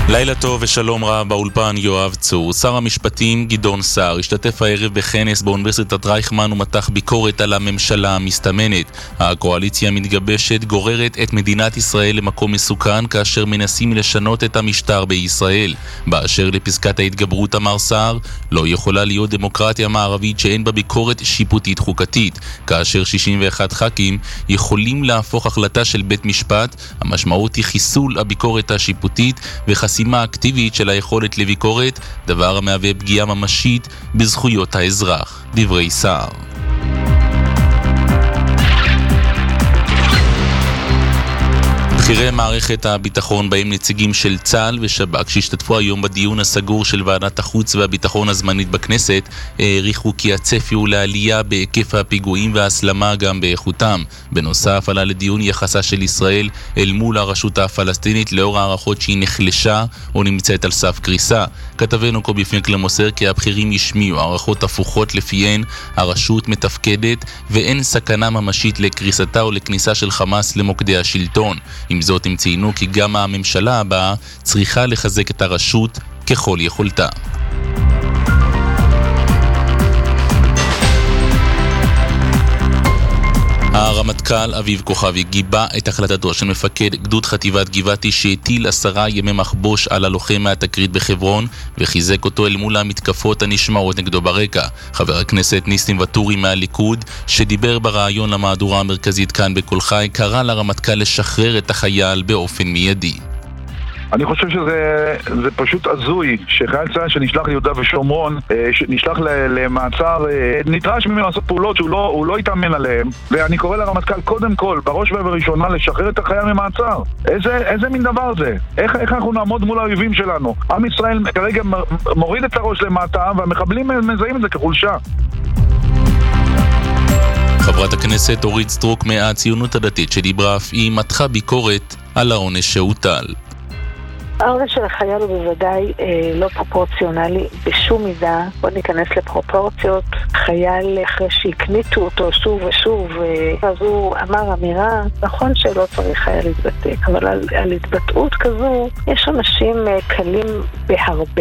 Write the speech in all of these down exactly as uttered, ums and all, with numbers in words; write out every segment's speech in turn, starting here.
לילה טוב ושלום רב, באולפן יואב צור. שר המשפטים גדעון סער השתתף הערב בכנס באוניברסיטת רייכמן ומתח ביקורת על הממשלה המסתמנת. הקואליציה המתגבשת גוררת את מדינת ישראל למקום מסוכן כאשר מנסים לשנות את המשטר בישראל. באשר לפסקת ההתגברות אמר סער, לא יכולה להיות דמוקרטיה מערבית שאין בה ביקורת שיפוטית חוקתית. כאשר שישים ואחד ח"כים יכולים להפוך החלטה של בית משפט, המשמעות היא חיסול הביקורת השיפוטית וחסימה חסימה אקטיבית של היכולת לביקורת, דבר המהווה פגיעה ממשית בזכויות האזרח. דברי סער. בכירי מערכת הביטחון בהם נציגים של צה"ל ושב"כ שהשתתפו היום בדיון הסגור של ועדת החוץ והביטחון הזמנית בכנסת העריכו כי הצפי הוא לעלייה בהיקף הפיגועים וההסלמה גם באיכותם. בנוסף עלה לדיון יחסה של ישראל אל מול הרשות הפלסטינית לאור הערכות שהיא נחלשה או נמצאת על סף קריסה. כתבנו קובי פינקלר מוסר כי הבכירים ישמיעו הערכות הפוכות לפיהן הרשות מתפקדת ואין סכנה ממשית לקריסתה או לכניסה של חמאס למוקדי השלטון. עם זאת הם ציינו כי גם הממשלה הבאה צריכה לחזק את הרשות ככל יכולתה. הרמטכ"ל אביב כוכבי גיבה את החלטתו של מפקד גדוד חטיבת גבעתי שהטיל עשרה ימי מחבוש על הלוחם מהתקרית בחברון וחיזק אותו אל מול המתקפות הנשמעות נגדו ברקע. חבר הכנסת ניסים ואטורי מהליכוד שדיבר ברעיון למהדורה המרכזית כאן בכל חי קרא לרמטכ"ל לשחרר את החייל באופן מיידי. אני חושב שזה זה פשוט הזוי שחייל צה"ל שנשלח ליהודה ושומרון, שנשלח למעצר, נדרש ממנו לעשות פעולות שהוא לא, הוא לא יתאמן עליהם. ואני קורא לרמטכ"ל קודם כל, בראש ובראשונה, לשחרר את החייל ממעצר. איזה, איזה מין דבר זה? איך, איך אנחנו נעמוד מול האויבים שלנו? עם ישראל כרגע מוריד את הראש למטה והמחבלים מזהים את זה כחולשה. חברת הכנסת אורית סטרוק מהציונות הדתית שדיברה אף היא מתחה ביקורת על העונש שהוטל. העונש של החייל הוא בוודאי אה, לא פרופורציונלי בשום מידה. בוא ניכנס לפרופורציות. חייל אחרי שהקניתו אותו שוב ושוב, אה, אז הוא אמר אמירה, נכון שלא צריך היה להתבטא, אבל על, על התבטאות כזו יש אנשים אה, קלים בהרבה.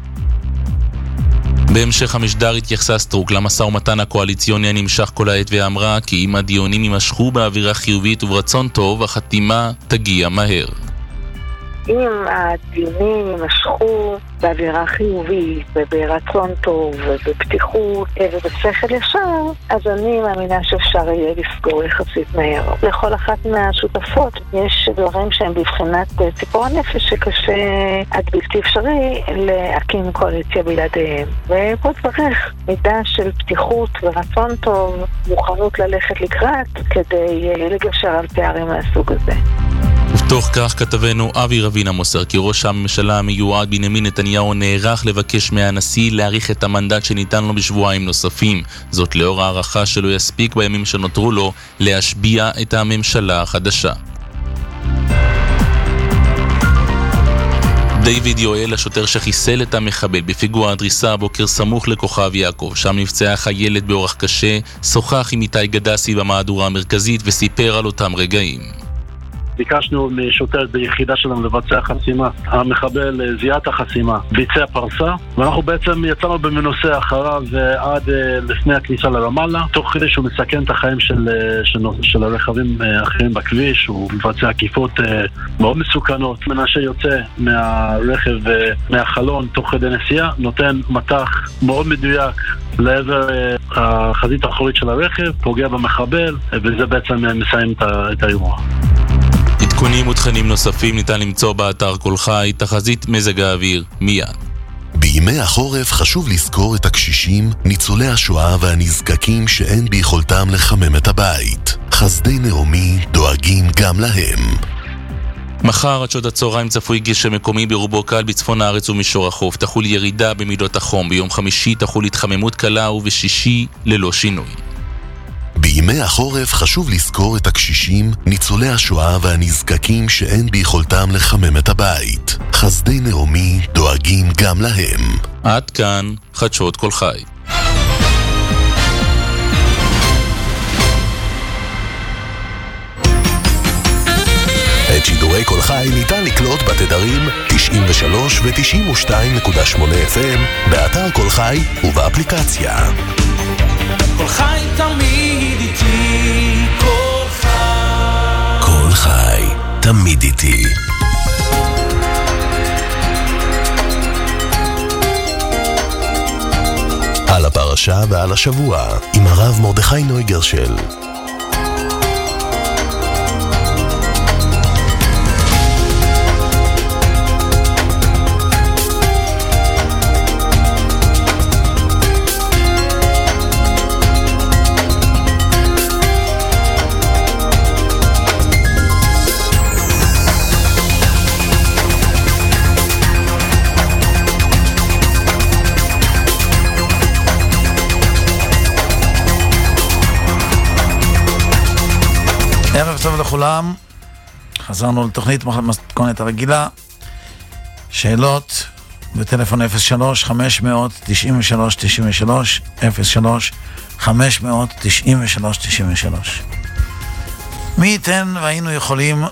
בהמשך המשדר התייחסה סטרוק למשא ומתן הקואליציוני הנמשך כל העת ואמרה כי אם הדיונים יימשכו באווירה חיובית וברצון טוב, החתימה תגיע מהר. אם הדיונים יימשכו באווירה חיובית וברצון טוב ובפתיחות ובשכל ישר, אז אני מאמינה שאפשר יהיה לסגור יחסית מהר. לכל אחת מהשותפות יש דברים שהם בבחינת ציפור הנפש שקשה עד בלתי אפשרי להקים קואליציה בלעדיהם. ופה צריך מידה של פתיחות ורצון טוב, מוכנות ללכת לקראת כדי לגשר על פערים מהסוג הזה. ובתוך כך כתבנו אבי רבינה מוסר כי ראש הממשלה המיועד בנימין נתניהו נערך לבקש מהנשיא להאריך את המנדט שניתן לו בשבועיים נוספים. זאת לאור הערכה שלא יספיק בימים שנותרו לו להשביע את הממשלה החדשה. דיוויד יואל, השוטר שחיסל את המחבל בפיגוע הדריסה הבוקר סמוך לכוכב יעקב, שם נפצעה חיילת באורח קשה, שוחח עם איתי גדסי במהדורה המרכזית וסיפר על אותם רגעים. ביקשנו משוטר ביחידה שלנו לבצע חסימה. המחבל זיהה את החסימה, ביצע פרסה, ואנחנו בעצם יצאנו במנוסה אחריו עד לפני הכניסה לרמאללה, תוך כדי שהוא מסכן את החיים של, של, של הרכבים האחרים בכביש. הוא מבצע עקיפות מאוד מסוכנות. מנשה יוצא מהרכב, מהחלון תוך כדי נסיעה, נותן מטח מאוד מדויק לעבר החזית האחורית של הרכב, פוגע במחבל, וזה בעצם מסיים את האירוע. עדכונים ותכנים נוספים ניתן למצוא באתר כל חי. תחזית מזג האוויר מיד. בימי החורף חשוב לזכור את הקשישים, ניצולי השואה והנזקקים שאין ביכולתם לחמם את הבית. חסדי נעמי דואגים גם להם. מחר עד שעות הצהריים צפוי גשם מקומי ברובו קל בצפון הארץ ומישור החוף. תחול ירידה במידות החום. ביום חמישי תחול התחממות קלה ובשישי ללא שינוי. בימי החורף חשוב לזכור את הקשישים, ניצולי השואה והנזקקים שאין ביכולתם לחמם את הבית. חסדי נעמי דואגים גם להם. עד כאן חדשות כל חי. את שידורי שידורי כל חי ניתן לקלוט בתדרים תשעים ושלוש ו-תשעים ושתיים נקודה שמונה אף אם באתר כל חי ובאפליקציה. כל חי תמיד איתי, כל חי. כל חי תמיד איתי. על הפרשה ועל השבוע עם הרב מרדכי נויגרשל. ערב טוב לכולם, חזרנו לתוכנית מתכונת הרגילה. שאלות בטלפון אפס שלוש חמש תשע שלוש תשע שלוש אפס שלוש חמש תשע שלוש תשע שלוש. מי ייתן והיינו יכולים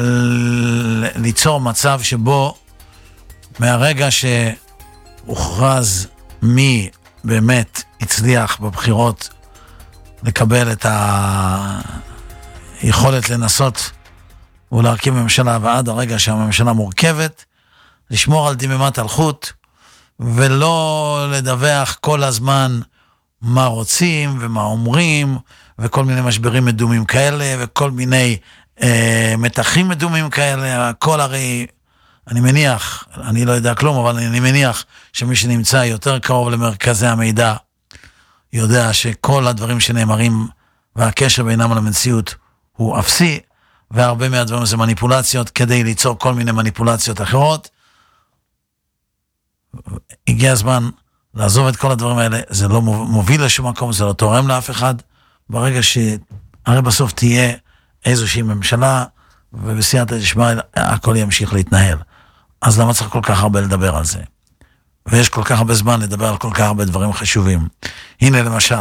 ליצור מצב שבו מהרגע שהוכרז מי באמת הצליח בבחירות לקבל את ה... יכולת לנסות ולהרכיב ממשלה, ועד הרגע שהממשלה מורכבת, לשמור על דמימת הלכות, ולא לדווח כל הזמן מה רוצים ומה אומרים, וכל מיני משברים מדומים כאלה, וכל מיני אה, מתחים מדומים כאלה. הכל הרי, אני מניח, אני לא יודע כלום, אבל אני מניח שמי שנמצא יותר קרוב למרכזי המידע, יודע שכל הדברים שנאמרים, והקשר בינם למציאות, הוא אפסי, והרבה מהדברים זה מניפולציות, כדי ליצור כל מיני מניפולציות אחרות. הגיע הזמן לעזוב את כל הדברים האלה, זה לא מוביל לשום מקום, זה לא תורם לאף אחד. ברגע שהרי בסוף תהיה איזושהי ממשלה, ובסייעתא דשמיא הכל ימשיך להתנהל. אז למה צריך כל כך הרבה לדבר על זה? ויש כל כך הרבה זמן לדבר על כל כך הרבה דברים חשובים. הנה למשל,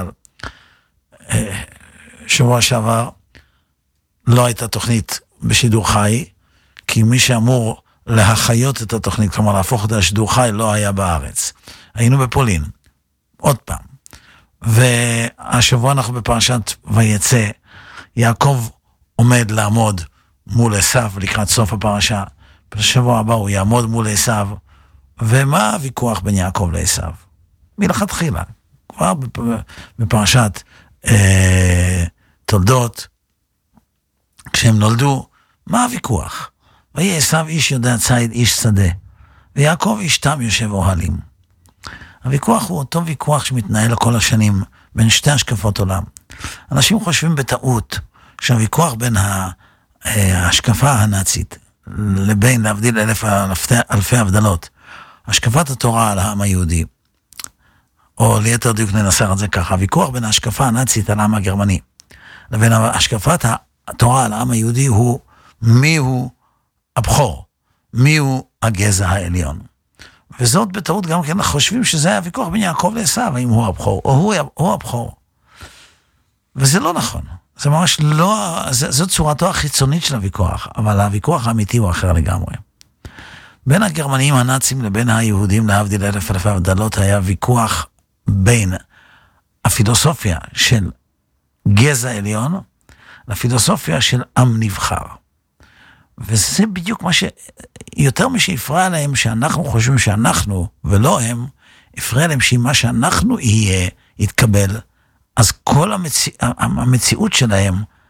שבוע שעבר, לא הייתה תוכנית בשידור חי, כי מי שאמור להחיות את התוכנית, כלומר להפוך אותה לשידור חי, לא היה בארץ. היינו בפולין, עוד פעם. והשבוע אנחנו בפרשת ויצא, יעקב עומד לעמוד מול עשיו לקראת סוף הפרשה. בשבוע הבא הוא יעמוד מול עשיו, ומה הוויכוח בין יעקב לעשיו? מלכתחילה, כבר בפרשת אה, תולדות, כשהם נולדו, מה הוויכוח? ויהיה עשיו איש יודע ציד, איש שדה, ויעקב איש תם יושב אוהלים. הוויכוח הוא אותו ויכוח שמתנהל כל השנים בין שתי השקפות עולם. אנשים חושבים בטעות שהוויכוח בין ההשקפה הנאצית לבין להבדיל אלף אלפי, אלפי הבדלות, השקפת התורה על העם היהודי, או ליתר דיוק ננסח את זה ככה, הוויכוח בין ההשקפה הנאצית על העם הגרמני לבין השקפת התורה על העם היהודי הוא מי הוא הבכור, מי הוא הגזע העליון. וזאת בטעות גם כן חושבים שזה היה ויכוח בין יעקב לעשיו, האם הוא הבכור או הוא, הוא הבכור. וזה לא נכון. זה ממש לא, זה, זו צורתו החיצונית של הוויכוח, אבל הוויכוח האמיתי הוא אחר לגמרי. בין הגרמנים הנאצים לבין היהודים, להבדיל אלף אלפי הבדלות, היה ויכוח בין הפילוסופיה של גזע עליון, לפילוסופיה של עם נבחר. וזה בדיוק מה ש... יותר משהפרע להם שאנחנו חושבים שאנחנו ולא הם, הפרע להם שמה שאנחנו יהיה, יתקבל, אז כל המציא... המציאות שלהם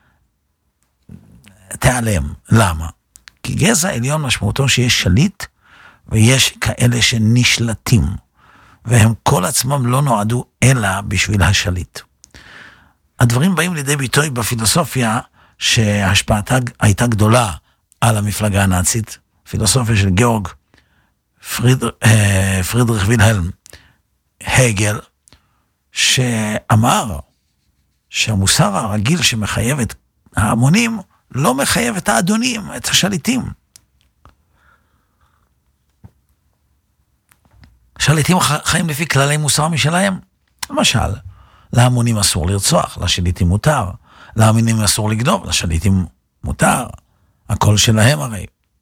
תיעלם. למה? כי גזע עליון משמעותו שיש שליט, ויש כאלה שנשלטים, והם כל עצמם לא נועדו אלא בשביל השליט. הדברים באים לידי ביטוי בפילוסופיה שהשפעתה הייתה גדולה על המפלגה הנאצית, פילוסופיה של גאורג פרידר, פרידריך וילהלם הגל, שאמר שהמוסר הרגיל שמחייב את ההמונים לא מחייב את האדונים, את השליטים. שליטים חיים לפי כללי מוסר משלהם. למשל, להמונים אסור לרצוח, לשליטים מותר. להמונים אסור לגנוב, לשליטים מותר. הכל שלהם הרי.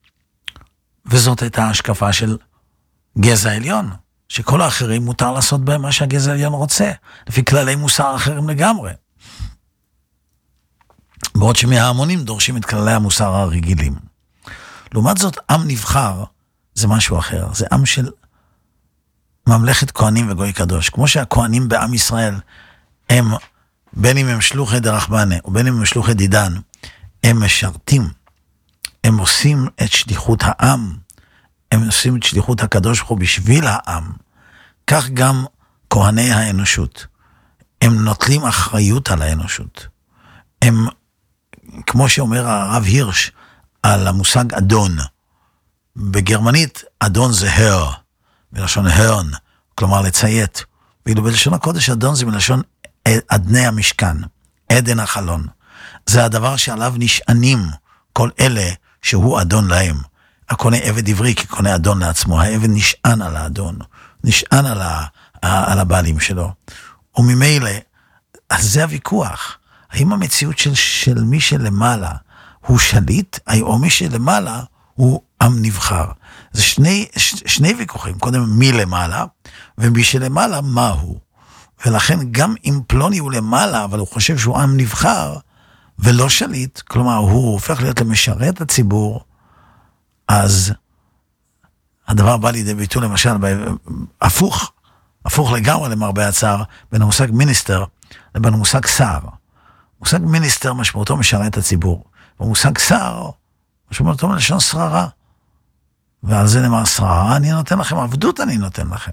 וזאת הייתה ההשקפה של גזע עליון, שכל האחרים מותר לעשות בהם מה שהגזע העליון רוצה, לפי כללי מוסר אחרים לגמרי. בעוד שמההמונים דורשים את כללי המוסר הרגילים. לעומת זאת, עם נבחר זה משהו אחר, זה עם של ממלכת כהנים וגוי קדוש. כמו שהכהנים בעם ישראל, הם, בין אם הם שלוחי דרחמנה, או בין אם הם שלוחי דידן, הם משרתים, הם עושים את שליחות העם, הם עושים את שליחות הקדוש ברוך הוא בשביל העם. כך גם כהני האנושות. הם נוטלים אחריות על האנושות. הם, כמו שאומר הרב הירש, על המושג אדון. בגרמנית, אדון זה הר, מלשון הרן, כלומר לציית. ואילו בלשון הקודש, אדון זה מלשון אדני המשכן, עדן החלון. זה הדבר שעליו נשענים כל אלה שהוא אדון להם. הקונה עבד עברי כקונה אדון לעצמו, העבד נשען על האדון, נשען על, ה, על הבעלים שלו. וממילא, אז זה הוויכוח. האם המציאות של, של מי שלמעלה הוא שליט, או מי שלמעלה הוא עם נבחר? זה שני, ש, שני ויכוחים, קודם מי למעלה, ומי שלמעלה מה הוא. ולכן גם אם פלוני הוא למעלה, אבל הוא חושב שהוא עם נבחר, ולא שליט, כלומר הוא הופך להיות למשרת הציבור, אז הדבר בא לידי ביטוי למשל, הפוך, הפוך לגמרי למרבה הצער, בין המושג מיניסטר לבין המושג שר. מושג מיניסטר משמעותו משרת הציבור, ומושג שר משמעותו מלשון שררה. ועל זה נאמר שררה, אני נותן לכם, עבדות אני נותן לכם.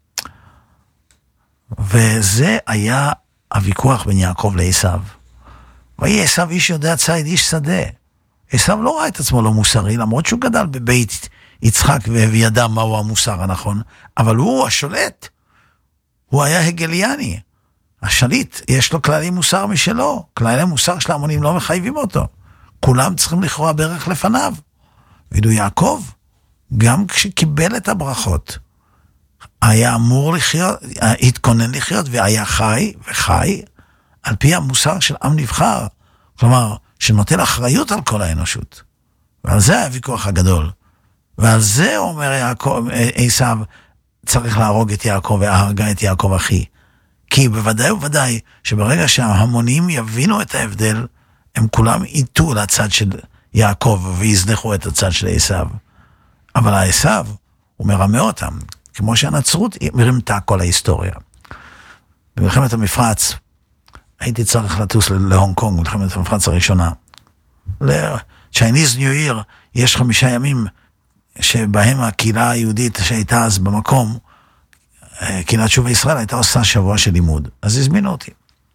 וזה היה הוויכוח בין יעקב לעשיו. ויהי עשיו איש יודע ציד, איש שדה. עשיו לא ראה את עצמו לא מוסרי, למרות שהוא גדל בבית יצחק וידע מהו המוסר הנכון, אבל הוא השולט. הוא היה הגליאני. השליט, יש לו כללי מוסר משלו. כללי מוסר של ההמונים לא מחייבים אותו. כולם צריכים לכרוע ברך לפניו. ואילו יעקב, גם כשקיבל את הברכות, היה אמור לחיות, התכונן לחיות, והיה חי וחי, על פי המוסר של עם נבחר. כלומר, שנוטל אחריות על כל האנושות. ועל זה היה ויכוח הגדול. ועל זה אומר יעקב, עשיו, צריך להרוג את יעקב והרגה את יעקב אחי. כי בוודאי ובוודאי שברגע שההמונים יבינו את ההבדל, הם כולם ייטו לצד של יעקב ויזנחו את הצד של עשיו. אבל עשיו, הוא מרמה אותם, כמו שהנצרות מרמתה כל ההיסטוריה. במלחמת המפרץ, הייתי צריך לטוס להונג קונג, מלחמת המפרץ הראשונה. ל-Chinese New Year יש חמישה ימים שבהם הקהילה היהודית שהייתה אז במקום, קהילת שוב ישראל, הייתה עושה שבוע של לימוד. אז הזמינו אותי.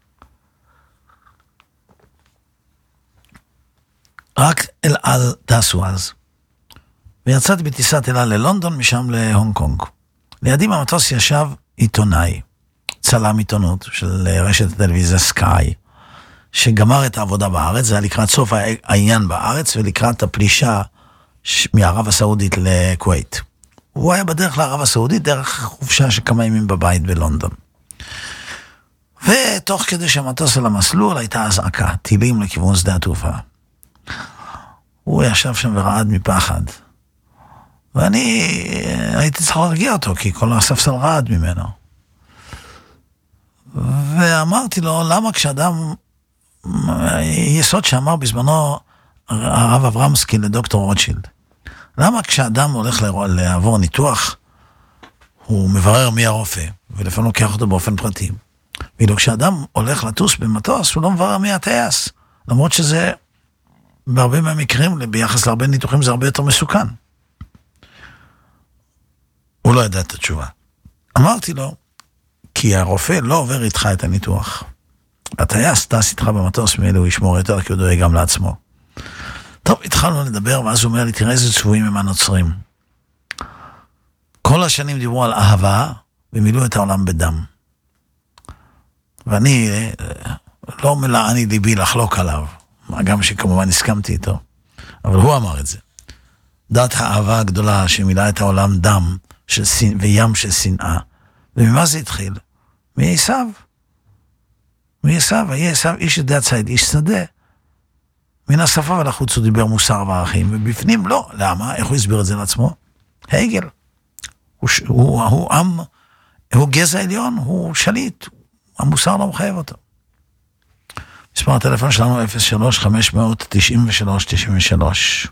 רק אל על טסו אז. ויצאתי בטיסת אלה ללונדון, משם להונג קונג. לידי במטוס ישב עיתונאי, צלם עיתונות של רשת הטלוויזיה סקאי, שגמר את העבודה בארץ, זה היה לקראת סוף העניין בארץ, ולקראת הפלישה מערב הסעודית לכווית. הוא היה בדרך לערב הסעודית, דרך חופשה של כמה ימים בבית בלונדון. ותוך כדי שהמטוס על המסלול, הייתה אזעקה, טילים לכיוון שדה התעופה. הוא ישב שם ורעד מפחד. ואני הייתי צריך להרגיע אותו, כי כל הספסל רעד ממנו. ואמרתי לו, למה כשאדם, יסוד שאמר בזמנו הרב אברמסקי לדוקטור רוטשילד, למה כשאדם הולך לעבור ניתוח, הוא מברר מי הרופא, ולפעמים לוקח אותו באופן פרטי. ואילו כשאדם הולך לטוס במטוס, הוא לא מברר מי הטייס, למרות שזה, בהרבה מהמקרים, ביחס להרבה ניתוחים, זה הרבה יותר מסוכן. הוא לא ידע את התשובה. אמרתי לו, כי הרופא לא עובר איתך את הניתוח. הטייס טס איתך במטוס, מאלה הוא ישמור יותר, כי הוא דואג גם לעצמו. טוב, התחלנו לדבר, ואז הוא אומר לי, תראה איזה צבועים הם הנוצרים. כל השנים דיברו על אהבה, ומילאו את העולם בדם. ואני, לא מלאני ליבי לחלוק עליו, גם שכמובן הסכמתי איתו, אבל הוא אמר את זה. דת האהבה הגדולה שמילאה את העולם דם של סנ... וים של שנאה. וממה זה התחיל? מעשיו. מעשיו, היה עשיו איש יודע ציד, איש שדה. מן השפה ולחוץ הוא דיבר מוסר וערכים, ובפנים לא. למה? איך הוא הסביר את זה לעצמו? הגל. הוא, הוא, הוא עם, הוא גזע עליון, הוא שליט. המוסר לא מחייב אותו. מספר הטלפון שלנו אפס שלוש חמש תשע שלוש תשע שלוש.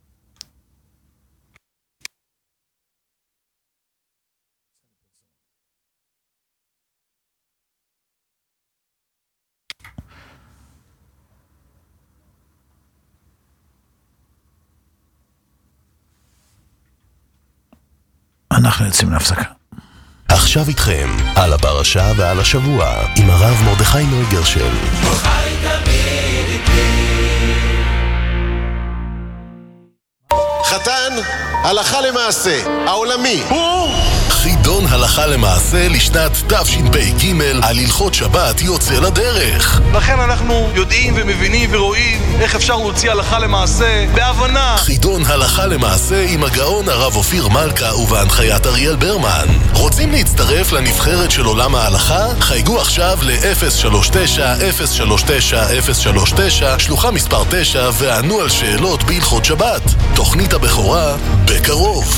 אנחנו יוצאים להפסקה. עכשיו איתכם, על הפרשה ועל השבוע, עם הרב מרדכי נוי גרשל. חתן, הלכה למעשה, העולמי. הוא חידון הלכה למעשה לשנת תשפ"ג על הלכות שבת יוצא לדרך. לכן אנחנו יודעים ומבינים ורואים איך אפשר להוציא הלכה למעשה בהבנה. חידון הלכה למעשה עם הגאון הרב אופיר מלכה ובהנחיית אריאל ברמן. רוצים להצטרף לנבחרת של עולם ההלכה? חייגו עכשיו ל-אפס שלוש תשע אפס שלוש תשע אפס שלוש תשע שלוחה מספר תשע וענו על שאלות בהלכות שבת. תוכנית הבכורה בקרוב.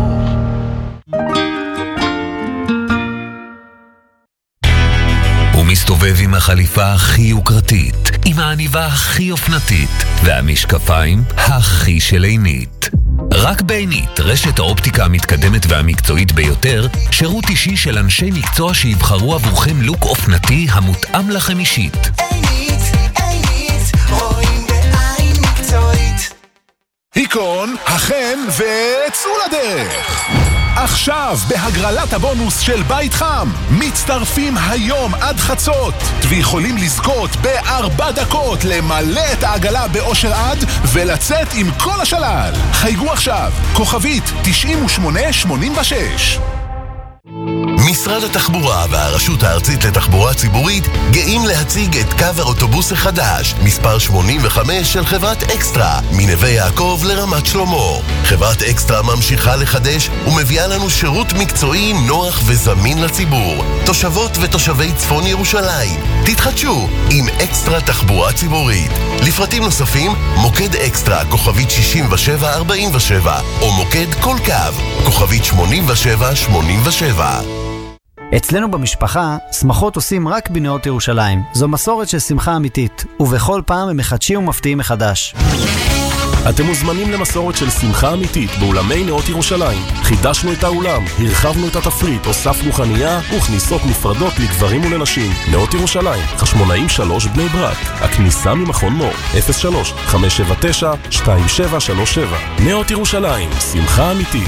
הוא מסתובב עם החליפה הכי יוקרתית, עם העניבה הכי אופנתית והמשקפיים הכי שלעינית. רק בעינית, רשת האופטיקה המתקדמת והמקצועית ביותר, שירות אישי של אנשי מקצוע שיבחרו עבורכם לוק אופנתי המותאם לכם אישית. עינית, עינית, רואים בעין מקצועית. היקון, החן וצאו לדרך. עכשיו בהגרלת הבונוס של בית חם מצטרפים היום עד חצות ויכולים לזכות בארבע דקות למלא את העגלה באושר עד ולצאת עם כל השלל. חייגו עכשיו, כוכבית תשעים ושמונה שמונים ושש. משרד התחבורה והרשות הארצית לתחבורה ציבורית גאים להציג את קו האוטובוס החדש, מספר שמונים וחמש של חברת אקסטרה, מנווה יעקב לרמת שלמה. חברת אקסטרה ממשיכה לחדש ומביאה לנו שירות מקצועי נוח וזמין לציבור. תושבות ותושבי צפון ירושלים, תתחדשו עם אקסטרה תחבורה ציבורית. לפרטים נוספים, מוקד אקסטרה, כוכבית שישים ושבע ארבעים ושבע, או מוקד כל קו, כוכבית שמונים ושבע שמונים ושבע. אצלנו במשפחה, שמחות עושים רק בנאות ירושלים. זו מסורת של שמחה אמיתית, ובכל פעם הם מחדשים ומפתיעים מחדש. אתם מוזמנים למסורת של שמחה אמיתית באולמי נאות ירושלים. חידשנו את האולם, הרחבנו את התפריט, הוספנו חנייה וכניסות נפרדות לגברים ולנשים. נאות ירושלים, חשמונאים שלוש בני ברק. הכניסה ממכון מור, אפס שלוש חמש שבע תשע שתיים שבע שלוש שבע. נאות ירושלים, שמחה אמיתית.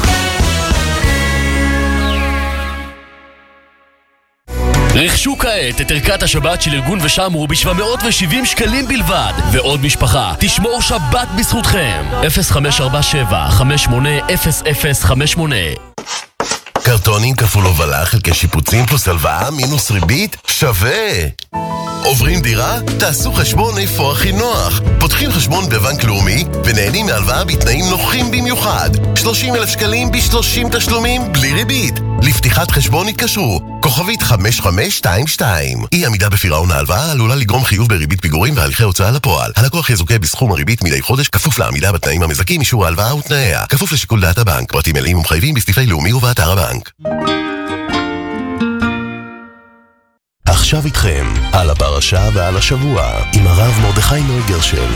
רכשו כעת את ערכת השבת של ארגון ושמרו ב-שבע מאות ושבעים שקלים בלבד, ועוד משפחה תשמור שבת בזכותכם. אפס חמש ארבע שבע חמש שמונה אפס אפס חמש שמונה. קרטונים כפול הובלה חלקי שיפוצים פלוס הלוואה מינוס ריבית שווה. עוברים דירה? תעשו חשבון איפה הכי נוח. פותחים חשבון בבנק לאומי ונהנים מהלוואה בתנאים נוחים במיוחד. שלושים אלף שקלים ב-שלושים תשלומים בלי ריבית. לפתיחת חשבון התקשרו, כוכבית חמש חמש שתיים שתיים. אי עמידה בפירעון ההלוואה עלולה לגרום חיוב בריבית פיגורים והליכי הוצאה לפועל. הלקוח יזוכה בסכום הריבית מדי חודש כפוף לעמידה בתנאים המזכים, אישור ההלוואה ותנאיה. כפוף לשיקול דעת הבנק. פרטים מלאים ומחייבים בסניפי לאומי ובאתר הבנק. עכשיו איתכם, על הפרשה ועל השבוע, עם הרב מרדכי נוי גרשל.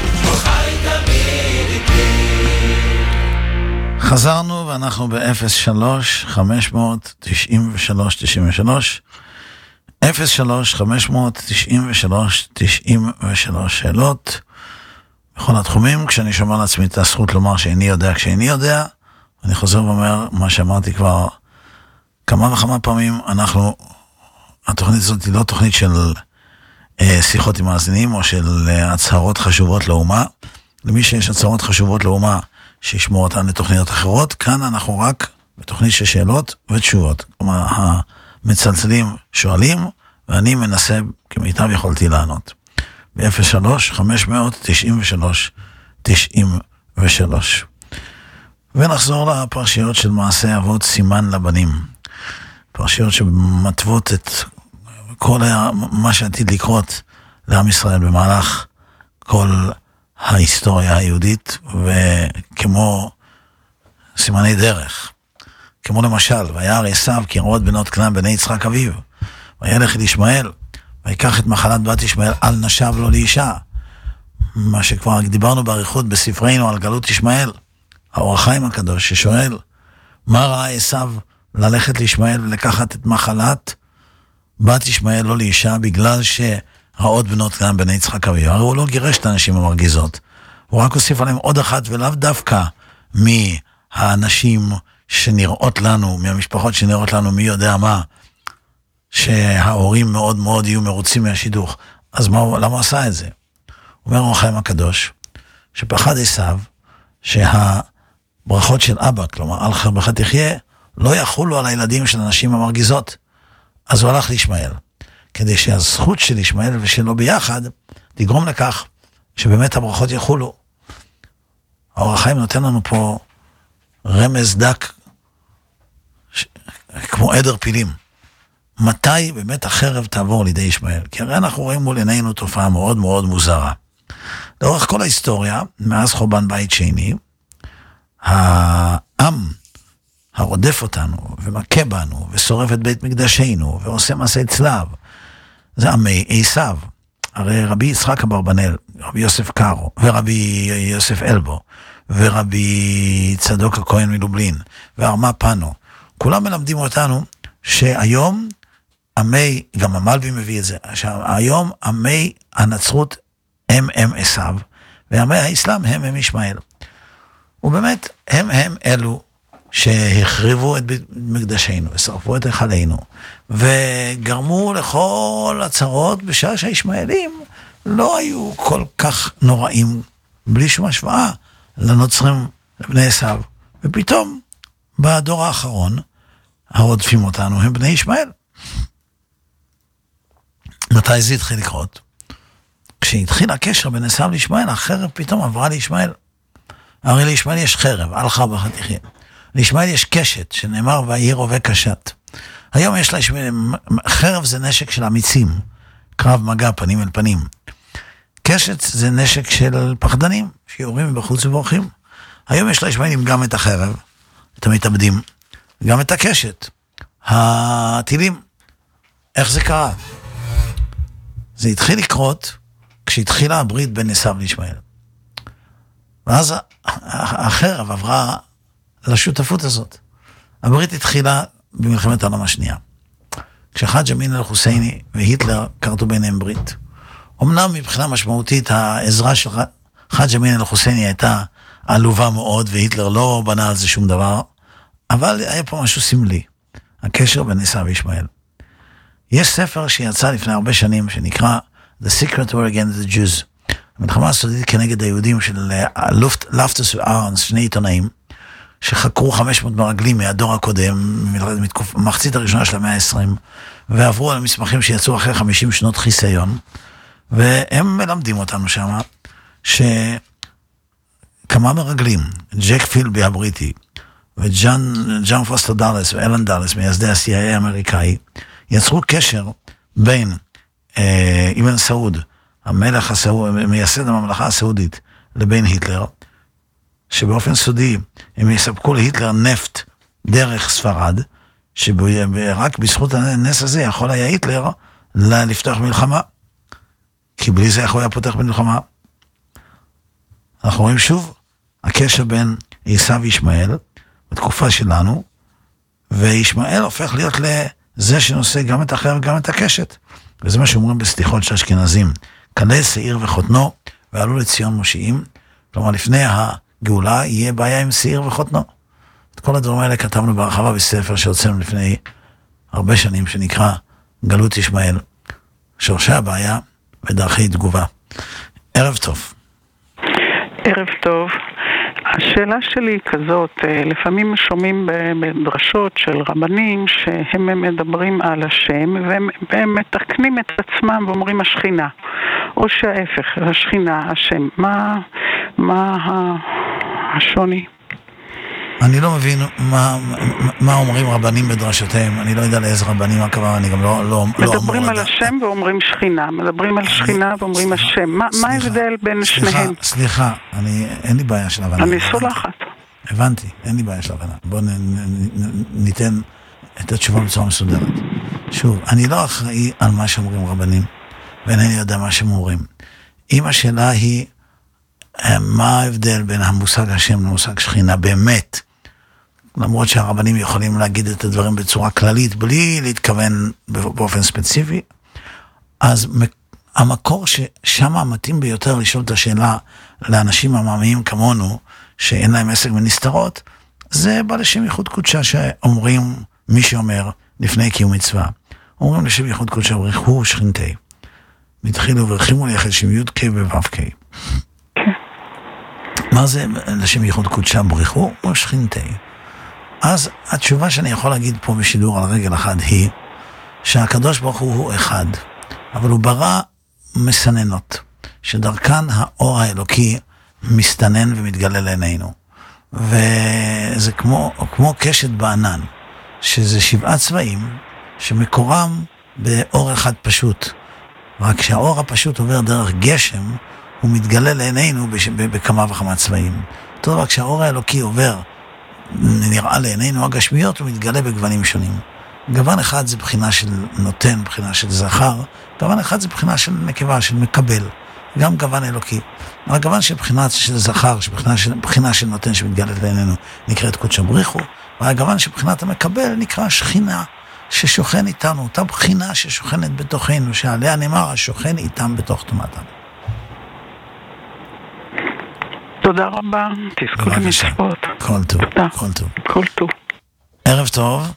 חזרנו ואנחנו ב-אפס שלוש חמש תשעים ושלוש תשעים ושלוש אפס שלוש חמש תשעים ושלוש תשעים ושלוש שאלות בכל התחומים. כשאני שומע לעצמי את הזכות לומר שאיני יודע כשאיני יודע, אני חוזר ואומר מה שאמרתי כבר כמה וכמה פעמים. אנחנו, התוכנית הזאת היא לא תוכנית של אה, שיחות עם מאזינים או של אה, הצהרות חשובות לאומה. למי שיש הצהרות חשובות לאומה שישמור אותן לתוכניות אחרות, כאן אנחנו רק בתוכנית של שאלות ותשובות. כלומר, המצלצלים שואלים, ואני מנסה כמיטב יכולתי לענות. ב-אפס שלוש חמש תשעים ושלוש תשעים ושלוש. ונחזור לפרשיות של מעשה אבות סימן לבנים. פרשיות שמטוות את כל מה שעתיד לקרות לעם ישראל במהלך כל ההיסטוריה היהודית, וכמו סימני דרך. כמו למשל, וירא עשיו כי ראות בנות כנען בני יצחק אביו, וילך אל ישמעאל, ויקח את מחלת בת ישמעאל על נשב לו לאישה. מה שכבר דיברנו באריכות בספרינו על גלות ישמעאל, האור החיים הקדוש ששואל, מה ראה עשיו ללכת לישמעאל ולקחת את מחלת בת ישמעאל לא לאישה בגלל שראות בנות כנען בני יצחק אביו? הרי הוא לא גירש את האנשים המרגיזות, הוא רק הוסיף עליהם עוד אחת, ולאו דווקא מהאנשים שנראות לנו, מהמשפחות שנראות לנו, מי יודע מה, שההורים מאוד מאוד יהיו מרוצים מהשידוך. אז מה, למה הוא עשה את זה? הוא אומר אור החיים הקדוש, שפחד עשיו שהברכות של אבא, כלומר על חרבך תחיה, לא יחולו על הילדים של הנשים המרגיזות. אז הוא הלך לישמעאל, כדי שהזכות של ישמעאל ושלו ביחד תגרום לכך שבאמת הברכות יחולו. האור החיים נותן לנו פה רמז דק ש... כמו עדר פילים. מתי באמת החרב תעבור לידי ישמעאל? כי הרי אנחנו רואים מול עינינו תופעה מאוד מאוד מוזרה. לאורך כל ההיסטוריה, מאז חורבן בית שני, העם הרודף אותנו ומכה בנו ושורף את בית מקדשנו ועושה מעשי צלב, זה עמי עשיו. הרי רבי יצחק אברבנאל, רבי יוסף קארו ורבי יוסף אלבו ורבי צדוק הכהן מלובלין והרמה פנו, כולם מלמדים אותנו שהיום עמי, גם המלבי מביא את זה, שהיום עמי הנצרות הם הם עשיו, ועמי האסלאם הם הם ישמעאל. ובאמת, הם הם אלו שהחריבו את מקדשנו, ושרפו את היכלנו, וגרמו לכל הצרות, בשעה שהישמעאלים לא היו כל כך נוראים, בלי שום השוואה לנוצרים, לבני עשיו. ופתאום, בדור האחרון, הרודפים אותנו הם בני ישמעאל. מתי זה התחיל לקרות? כשהתחיל הקשר בין עשיו לישמעאל, החרב פתאום עברה לישמעאל. הרי לישמעאל יש חרב, על חרבך תחיה. לישמעאל יש קשת, שנאמר ויהי רובה קשת. היום יש לה, חרב זה נשק של אמיצים, קרב מגע פנים אל פנים. קשת זה נשק של פחדנים, שיורים מבחוץ ובורחים. היום יש לישמעאלים גם את החרב, את המתאבדים, גם את הקשת, הטילים. איך זה קרה? זה התחיל לקרות כשהתחילה הברית בין עשיו לישמעאל. ואז החרב עברה לשותפות הזאת. הברית התחילה במלחמת העולם השנייה. כשחאג' אמין אל-חוסייני והיטלר קרתו ביניהם ברית. אמנם מבחינה משמעותית העזרה של חאג' אמין אל-חוסייני הייתה עלובה מאוד, והיטלר לא בנה על זה שום דבר, אבל היה פה משהו סמלי. הקשר בין עשיו וישמעאל. יש ספר שיצא לפני הרבה שנים שנקרא The Secret War Against the Jews. המלחמה הסודית כנגד היהודים של לפטוס וארנס, שני עיתונאים, שחקרו חמש מאות מרגלים מהדור הקודם, במחצית הראשונה של המאה ה-עשרים, ועברו על המסמכים שיצאו אחרי חמישים שנות חיסיון, והם מלמדים אותנו שם, שכמה מרגלים, ג'ק פילבי הבריטי, וג'אן פוסטר דאלס ואלן דאלס, מייסדי ה-סי איי איי האמריקאי, יצרו קשר בין אה, אבן סעוד, המלך הסעוד, מייסד הממלכה הסעודית, לבין היטלר, שבאופן סודי הם יספקו להיטלר נפט דרך ספרד, שרק בזכות הנס הזה יכול היה היטלר לפתוח מלחמה, כי בלי זה יכול היה פותח מלחמה. אנחנו רואים שוב הקשר בין עשיו וישמעאל בתקופה שלנו, וישמעאל הופך להיות לזה שנושא גם את החרב וגם את הקשת, וזה מה שאומרים בסליחות של אשכנזים, כלה שעיר וחותנו ועלו לציון מושיעים. כלומר לפני הגאולה יהיה בעיה עם שעיר וחותנו. את כל הדברים האלה כתבנו בהרחבה בספר שהוצאנו לפני הרבה שנים, שנקרא גלות ישמעאל, שורשי הבעיה ודרכי תגובה. ערב טוב. ערב טוב. השאלה שלי היא כזאת, לפעמים שומעים בדרשות של רבנים שהם מדברים על השם והם מתקנים את עצמם ואומרים השכינה, או שההפך, השכינה, השם. מה, מה השוני? אני לא מבין מה, מה אומרים רבנים בדרשותיהם, אני לא יודע לאיזה רבנים הכוונה, אני גם לא, לא, לא מדברים על השם ואומרים שכינה, מדברים על שכינה ואומרים השם, מה, מה ההבדל בין שניהם? סליחה, אני, אין לי בעיה של הבנה. אני סולחת. הבנתי, אין לי בעיה של הבנה. בואו ניתן את התשובה בצורה מסודרת. שוב, אני לא אחראי על מה שאומרים רבנים, ואינני יודע מה שהם אומרים. אם השאלה היא, מה ההבדל בין המושג השם למושג שכינה באמת, למרות שהרבנים יכולים להגיד את הדברים בצורה כללית, בלי להתכוון באופן ספציפי, אז המקור ששם המתאים ביותר לשאול את השאלה לאנשים המאמיים כמונו, שאין להם עסק ונסתרות, זה בא לשם ייחוד קודשה שאומרים, מי שאומר לפני קיום מצווה, אומרים לשם ייחוד קודשה, ברכו שכינתי, מתחילו ורחימו ליחד שם י' ק' וו' ק'. מה זה לשם ייחוד קודשה ברכו או שכינתי? אז התשובה שאני יכול להגיד פה בשידור על רגל אחד היא, שהקדוש ברוך הוא הוא אחד, אבל הוא ברא מסננות, שדרכן האור האלוקי מסתנן ומתגלה לעינינו. וזה כמו, כמו קשת בענן, שזה שבעה צבעים שמקורם באור אחד פשוט. רק שהאור הפשוט עובר דרך גשם, הוא מתגלה לעינינו בכמה וכמה צבעים. אותו דבר, כשהאור האלוקי עובר, נראה לעינינו הגשמיות, הוא מתגלה בגוונים שונים. גוון אחד זה בחינה של נותן, בחינה של זכר, גוון אחד זה בחינה של נקבה, של מקבל. גם גוון אלוקי. הגוון של בחינה של זכר, שבחינה של, בחינה של נותן שמתגלת לעינינו, נקראת קודש בריחו, והגוון של בחינת המקבל נקרא שכינה, ששוכן איתנו, אותה בחינה ששוכנת בתוכנו, שעליה נאמר, השוכן איתם בתוך תומתם. תודה רבה, תזכו למצוות. כל טוב, כל טוב. כל טוב. ערב טוב.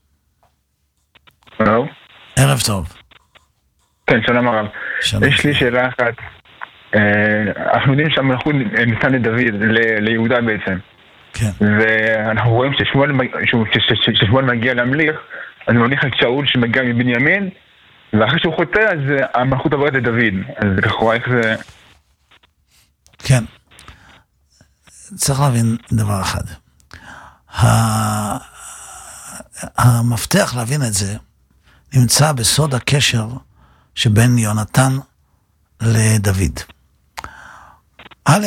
שלום. ערב טוב. כן, שלום הרב. יש לי שאלה אחת. אנחנו יודעים שהמלכות ניתן לדוד, ליהודה בעצם. כן. ואנחנו רואים ששמואל מגיע להמליך, אז הוא מניח את שאול שמגיע מבנימין, ואחרי שהוא חוטא, אז המלכות עוברת לדוד. אז לכאורה איך זה... כן. צריך להבין דבר אחד. המפתח להבין את זה נמצא בסוד הקשר שבין יונתן לדוד. א',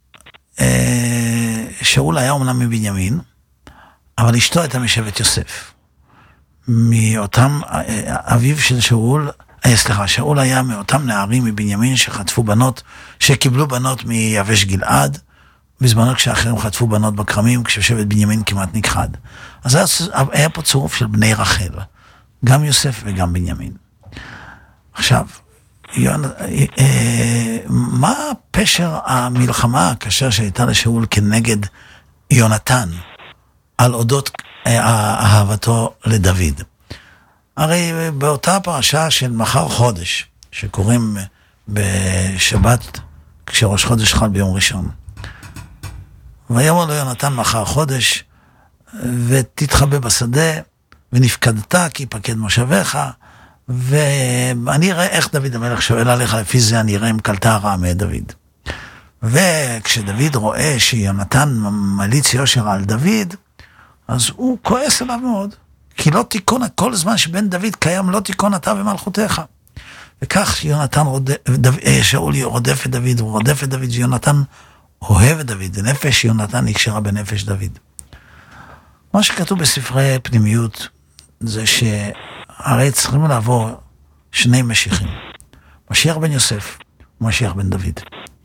שאול היה אומנם מבנימין, אבל אשתו הייתה משבט יוסף. מאותם, אביו של שאול, סליחה, שאול היה מאותם נערים מבנימין שחטפו בנות, שקיבלו בנות מיבש גלעד, בזמנו כשאחרים חטפו בנות בקרמים, כששבט בנימין כמעט נכחד. אז היה, היה פה צירוף של בני רחל, גם יוסף וגם בנימין. עכשיו, יון, אה, מה פשר המלחמה הקשה שהייתה לשאול כנגד יונתן, על אודות אה, אהבתו לדוד? הרי באותה פרשה של מחר חודש, שקוראים בשבת, כשראש חודש חל ביום ראשון, ויאמר לו יונתן מחר חודש, ותתחבא בשדה, ונפקדת כי פקד מושבך, ואני אראה איך דוד המלך שואל עליך, לפי זה אני אראה אם קלטה הרעה מאת דוד. וכשדוד רואה שיונתן מליץ יושר על דוד, אז הוא כועס עליו מאוד, כי לא תיקון, כל זמן שבן דוד קיים, לא תיקון אתה ומלכותיך. וכך יונתן רודף, שאול רודף את דוד, הוא רודף את דוד, ויונתן אוהב את דוד, ונפש יונתן נקשרה בנפש דוד. מה שכתוב בספרי פנימיות, זה שהרי צריכים לעבור שני משיחים. משיח בן יוסף, ומשיח בן דוד.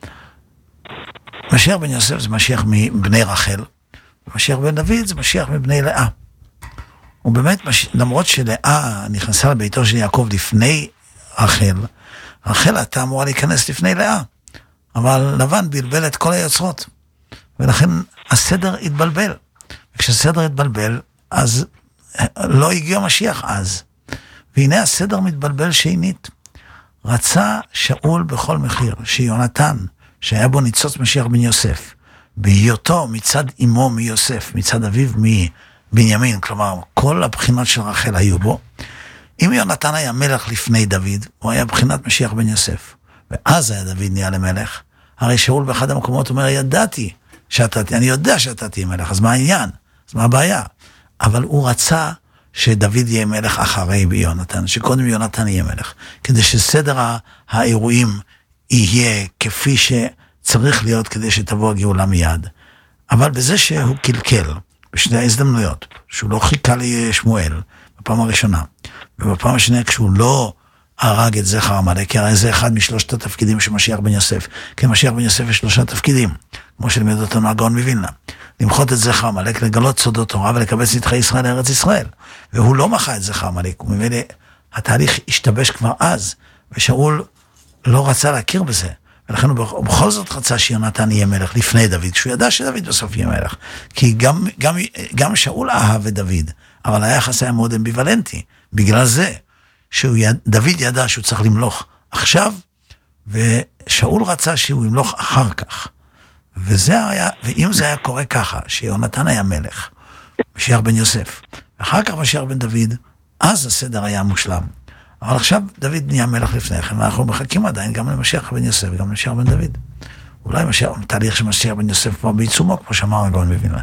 משיח בן יוסף זה משיח מבני רחל, ומשיח בן דוד זה משיח מבני לאה. ובאמת, למרות שלאה נכנסה לביתו של יעקב לפני רחל, רחל הייתה אמורה להיכנס לפני לאה. אבל לבן בלבל את כל היוצרות, ולכן הסדר התבלבל. וכשהסדר התבלבל, אז לא הגיע משיח אז. והנה הסדר מתבלבל שנית. רצה שאול בכל מחיר, שיונתן, שהיה בו ניצוץ משיח בן יוסף, בהיותו מצד אמו מיוסף, מצד אביו מבנימין, כלומר, כל הבחינות של רחל היו בו. אם יונתן היה מלך לפני דוד, הוא היה בחינת משיח בן יוסף. ואז היה דוד נהיה למלך. הרי שאול באחד המקומות אומר, ידעתי שאתה, אני יודע שאתה תהיה מלך, אז מה העניין? אז מה הבעיה? אבל הוא רצה שדוד יהיה מלך אחרי ביונתן, שקודם יונתן יהיה מלך, כדי שסדר האירועים יהיה כפי שצריך להיות כדי שתבוא הגאולה מיד. אבל בזה שהוא קלקל בשני ההזדמנויות, שהוא לא חיכה לשמואל בפעם הראשונה, ובפעם השנייה כשהוא לא הרג את זכר עמלק, כי הרי זה אחד משלושת התפקידים של משיח בן יוסף, כי משיח בן יוסף יש שלושה תפקידים, כמו שלימד אותנו הגאון מווילנה, למחות את זכר עמלק, לגלות סודות תורה ולקבץ נדחי ישראל לארץ ישראל, והוא לא מחה את זכר עמלק, וממילא התהליך השתבש כבר אז, ושאול לא רצה להכיר בזה, ולכן הוא בכל זאת רצה שיונתן יהיה מלך לפני דוד, כשהוא ידע שדוד בסוף יהיה מלך, כי גם, גם, גם שאול אהב את דוד, אבל היחס היה מאוד אמביוולנטי, בגלל זה, שדוד ידע שהוא צריך למלוך עכשיו, ושאול רצה שהוא ימלוך אחר כך. וזה היה, ואם זה היה קורה ככה, שיונתן היה מלך, משיח בן יוסף, ואחר כך משיח בן דוד, אז הסדר היה מושלם. אבל עכשיו דוד נהיה מלך לפני כן, ואנחנו מחכים עדיין גם למשיח בן יוסף, וגם למשיח בן דוד. אולי משיח, תהליך של משיח בן יוסף כבר בעיצומו, כמו שאמר הגאון מווילנה.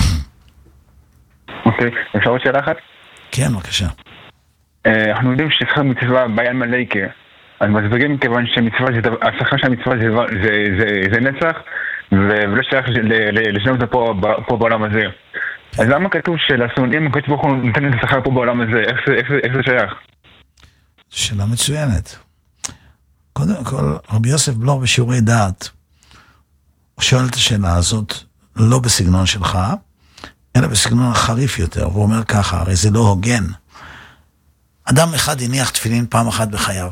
אוקיי, אפשר עוד שאלה אחת? כן, בבקשה. אנחנו יודעים ששכר מצווה בעין מלאקה, אז מסבירים כיוון שהשכר של המצווה זה נצח, ולא שייך לשנות אותו פה בעולם הזה. אז למה כתוב שלשונאים הקדוש ברוך הוא נותן את השכר פה בעולם הזה? איך זה שייך? שאלה מצוינת. קודם כל, רבי יוסף בלור בשיעורי דעת, הוא שואל את השאלה הזאת, לא בסגנון שלך, אלא בסגנון החריף יותר, והוא אומר ככה, הרי זה לא הוגן. אדם אחד הניח תפילין פעם אחת בחייו,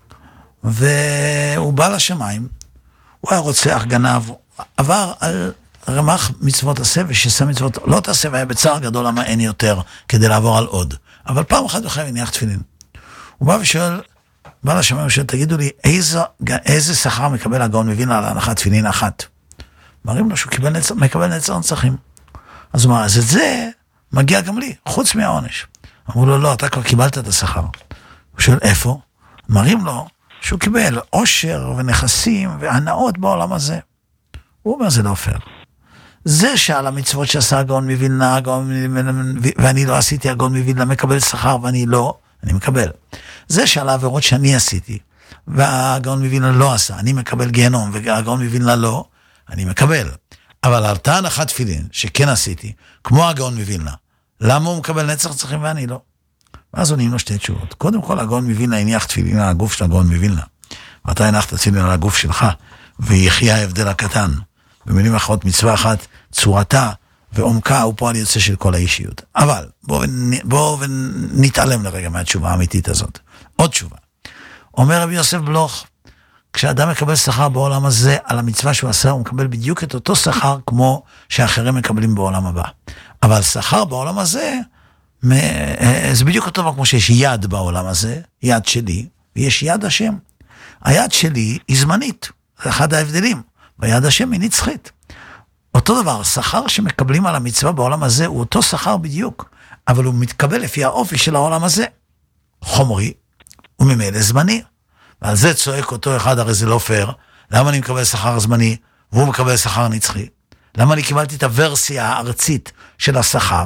והוא בא לשמיים, הוא היה רוצח גנב, עבר על רמ"ח מצוות עשה, וששא מצוות לא תעשה, והיה בצער גדול למה אין יותר, כדי לעבור על עוד. אבל פעם אחת בחייו הניח תפילין. הוא בא ושואל, בא לשמיים ושואל, תגידו לי, איזה, איזה שכר מקבל הגאון מווילנה על הנחת תפילין אחת? מראים לו שהוא קיבל נצר, מקבל נצר נצחים. אז הוא אומר, אז את זה מגיע גם לי, חוץ מהעונש. אמרו לו, לא, אתה כבר קיבלת את השכר. הוא שואל, איפה? מראים לו שהוא קיבל עושר ונכסים והנאות בעולם הזה. הוא אומר, זה לא פייר. זה שעל המצוות שעשה הגאון מווילנה, ואני לא עשיתי, הגאון מווילנה מקבל שכר ואני לא, אני מקבל. זה שעל העבירות שאני עשיתי, והגאון מווילנה לא עשה, אני מקבל גיהנום, והגאון מווילנה לא, אני מקבל. אבל על תא הנחת תפילין, שכן עשיתי, כמו הגאון מווילנה, למה הוא מקבל נצח נצחים ואני לא? ואז עונים לו שתי תשובות. קודם כל, הגאון מווילנה הניח תפילין על הגוף של הגאון מווילנה, ואתה הנחת תפילין על הגוף שלך, ויחיה ההבדל הקטן. במילים אחרות, מצווה אחת, צורתה ועומקה הוא פועל יוצא של כל האישיות. אבל בואו בוא ונתעלם לרגע מהתשובה האמיתית הזאת. עוד תשובה. אומר רבי יוסף בלוך, כשאדם מקבל שכר בעולם הזה על המצווה שהוא עשה, הוא מקבל בדיוק את אותו שכר כמו שאחרים מקבלים בעולם הבא. אבל שכר בעולם הזה, זה בדיוק אותו כמו שיש יד בעולם הזה, יד שלי, ויש יד השם. היד שלי היא זמנית, זה אחד ההבדלים, והיד השם היא נצחית. אותו דבר, שכר שמקבלים על המצווה בעולם הזה, הוא אותו שכר בדיוק, אבל הוא מתקבל לפי האופי של העולם הזה, חומרי, וממילא זמני. ועל זה צועק אותו אחד, הרי זה לא פייר, למה אני מקבל שכר זמני, והוא מקבל שכר נצחי? למה אני קיבלתי את הוורסיה הארצית של השכר?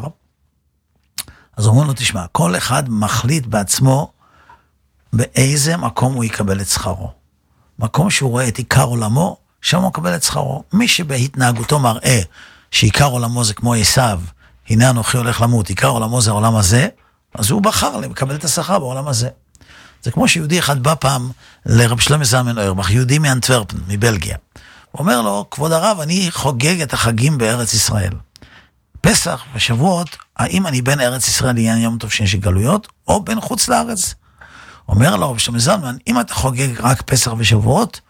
אז אומרים לו, תשמע, כל אחד מחליט בעצמו, באיזה מקום הוא יקבל את שכרו. מקום שהוא רואה את עיקר עולמו, שם הוא מקבל את שכרו. מי שבהתנהגותו מראה שעיקר עולמו זה כמו עשיו, הנה אנוכי הולך למות, עיקר עולמו זה העולם הזה, אז הוא בחר לקבל את השכר בעולם הזה. זה כמו שיהודי אחד בא פעם לרב שלמה זלמן אוירבך, יהודי מאנטוורפן, מבלגיה. הוא אומר לו, כבוד הרב, אני חוגג את החגים בארץ ישראל. פסח ושבועות, האם אני בין ארץ ישראל לעניין יום טוב שיש גלויות, או בין חוץ לארץ? אומר לו רב שלמה זלמן, אם אתה חוגג רק פסח ושבועות,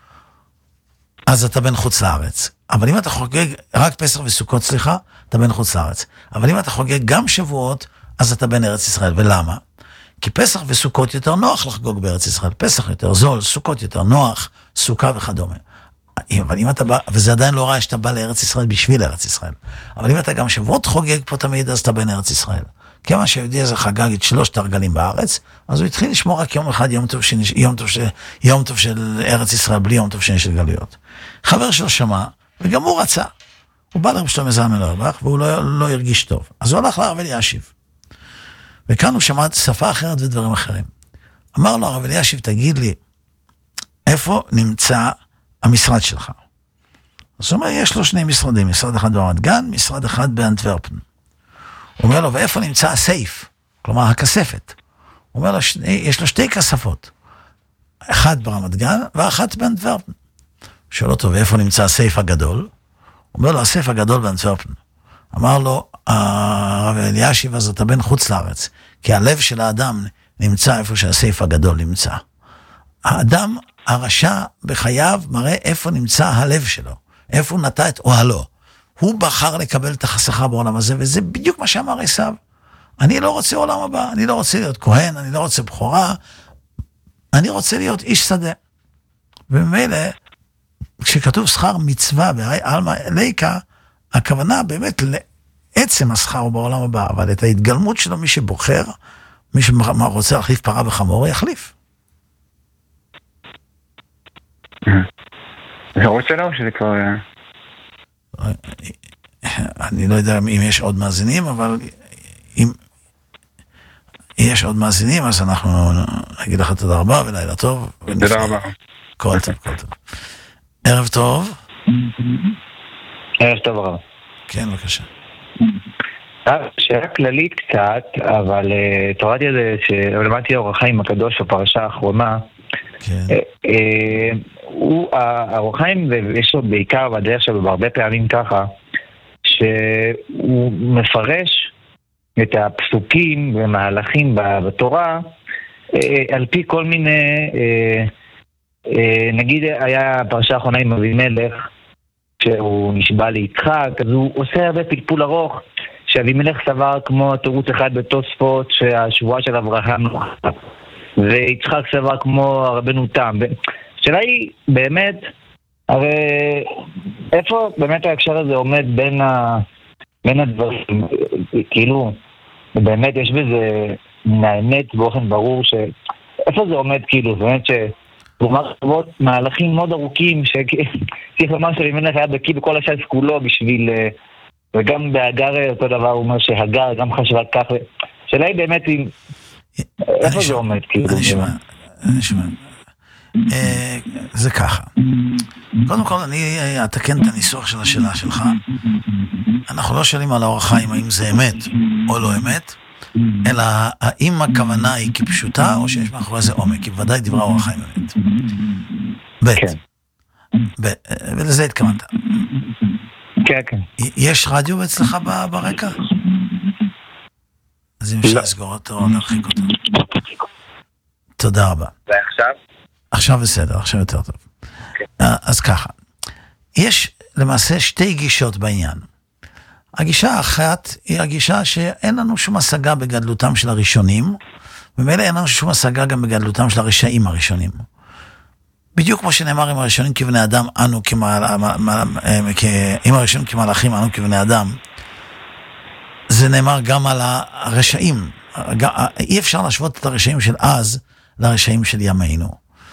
אז אתה בין חוץ לארץ. אבל אם אתה חוגג רק פסח וסוכות, סליחה, אתה בין חוץ לארץ. אבל אם אתה חוגג גם שבועות, אז אתה בין ארץ ישראל. ולמה? כי פסח וסוכות יותר נוח לחגוג בארץ ישראל. פסח יותר זול, סוכות יותר נוח, סוכה וכדומה. אבל אם אתה בא, וזה עדיין לא רע שאתה בא לארץ ישראל בשביל ארץ ישראל. אבל אם אתה גם שבועות חוגג פה תמיד, אז אתה בין ארץ ישראל. כמה שהיהודי הזה חגג את שלושת הרגלים בארץ, אז הוא התחיל לשמור רק יום אחד, יום טוב, שני, יום טוב, של, יום טוב של ארץ ישראל, בלי יום טוב שני של גלויות. חבר שלו שמע, וגם הוא רצה. הוא בא לרב שלמה זלמן אוירבך, והוא לא, לא הרגיש טוב. אז הוא הלך לרב אלישיב. וכאן הוא שמע שפה אחרת ודברים אחרים. אמר לו הרב אלישיב, תגיד לי, איפה נמצא המשרד שלך? אז הוא אומר, יש לו שני משרדים, משרד אחד ברמת גן, משרד אחד באנטוורפן. הוא אומר לו, ואיפה נמצא הסייף? כלומר, הכספת. הוא אומר לו, שני, יש לו שתי כספות. אחת ברמת גן, ואחת באנטוורפן. שואל אותו, ואיפה נמצא הסייף הגדול? הוא אומר לו, הסייף הגדול באנטוורפן. אמר לו, הרב אלישיב, אז אתה בן חוץ לארץ, כי הלב של האדם נמצא איפה שהסייף הגדול נמצא. האדם הרשע בחייו מראה איפה נמצא הלב שלו, איפה הוא נטע את אוהלו. הוא בחר לקבל את השכר בעולם הזה, וזה בדיוק מה שאמר עשיו. אני לא רוצה עולם הבא, אני לא רוצה להיות כהן, אני לא רוצה בחורה, אני רוצה להיות איש שדה. וממילא, כשכתוב שכר מצווה בעלמא ליקה, הכוונה באמת לעצם השכר בעולם הבא, אבל את ההתגלמות שלו, מי שבוחר, מי שרוצה להחליף פרה בחמור, יחליף. זה רוצה לא, שזה כבר... אני לא יודע אם יש עוד מאזינים, אבל אם יש עוד מאזינים, אז אנחנו נגיד לך תודה רבה ולילה טוב. תודה רבה. כל טוב, כל טוב. ערב טוב. ערב טוב רב. כן, בבקשה. שאלה כללית קצת, אבל תורדתי את זה שלמדתי אור החיים הקדוש בפרשה האחרונה. כן. האור החיים, ויש לו בעיקר בדרך שלו בהרבה פעמים ככה, שהוא מפרש את הפסוקים ומהלכים בתורה על פי כל מיני, נגיד היה פרשה האחרונה עם אבימלך, שהוא נשבע ליצחק, אז הוא עושה הרבה פלפול ארוך, שאבימלך סבר כמו תירוץ אחד בתוספות שהשבועה של אברהם נוחה, ויצחק סבר כמו רבנו תם. השאלה היא באמת, הרי איפה באמת ההקשר הזה עומד בין, ה... בין הדברים, כאילו באמת יש בזה מהאמת באופן ברור ש... איפה זה עומד כאילו, באמת ש... כלומר, מהלכים מאוד ארוכים שצריך לומר שאבימלך היה בקיא בכל הש"ס כולו בשביל, וגם בהגר אותו דבר הוא אומר שהגר גם חשבה כך, השאלה היא באמת איפה זה עומד כאילו. אני שמע, אני שמע. זה ככה. קודם כל אני אתקן את הניסוח של השאלה שלך. אנחנו לא שואלים על האור החיים האם זה אמת או לא אמת, אלא האם הכוונה היא כפשוטה או שיש מאחורי זה עומק, כי ודאי דברה אור החיים אמת. ב', ולזה התכוונת. כן, כן. יש רדיו אצלך ברקע? אז אם אפשר לסגור אותו או להרחיק אותו. תודה רבה. ועכשיו? עכשיו בסדר, עכשיו יותר טוב. אז ככה, יש למעשה שתי גישות בעניין. הגישה האחת היא הגישה שאין לנו שום השגה בגדלותם של הראשונים, ומילא אין לנו שום השגה גם בגדלותם של הרשעים הראשונים. בדיוק כמו שנאמר עם הראשונים כבני אדם, אנו עם הראשונים כמלאכים, אנו כבני אדם, זה נאמר גם על הרשעים. אי אפשר להשוות את הרשעים של אז לרשעים של ימינו.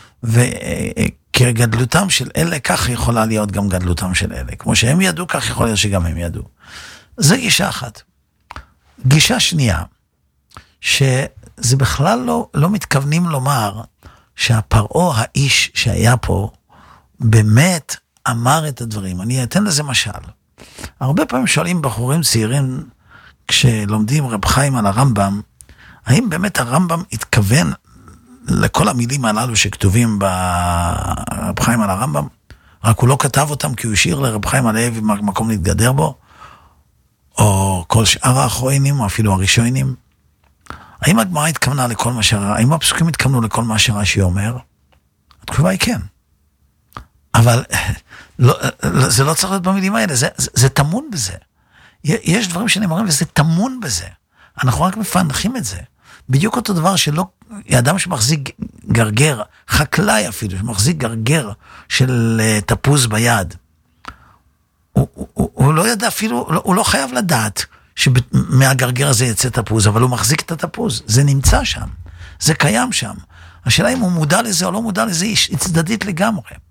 וכגדלותם של אלה, כך יכולה להיות גם גדלותם של אלה. כמו שהם ידעו, כך יכול להיות שגם הם ידעו. זה גישה אחת. גישה שנייה, שזה בכלל לא, לא מתכוונים לומר שהפרעה האיש שהיה פה, באמת אמר את הדברים. אני אתן לזה משל. הרבה פעמים שואלים בחורים צעירים, כשלומדים רב חיים על הרמב"ם, האם באמת הרמב"ם התכוון לכל המילים הללו שכתובים ברב חיים על הרמב"ם, רק הוא לא כתב אותם כי הוא השאיר לרב חיים הלוי מקום להתגדר בו, או כל שאר האחרונים, או אפילו הראשונים. האם הגמרא התכוונה לכל מה שראה, האם הפסוקים התכוונו לכל מה שרש"י אומר? התשובה היא כן. אבל לא, זה לא צריך להיות במילים האלה, זה, זה, זה תמון בזה. יש דברים שנאמרים וזה תמון בזה. אנחנו רק מפענחים את זה. בדיוק אותו דבר שלא, אדם שמחזיק גרגר, חקלאי אפילו, שמחזיק גרגר של תפוז ביד, הוא, הוא, הוא לא ידע אפילו, הוא לא חייב לדעת שמהגרגר הזה יצא תפוז, אבל הוא מחזיק את התפוז, זה נמצא שם, זה קיים שם. השאלה אם הוא מודע לזה או לא מודע לזה, היא צדדית לגמרי.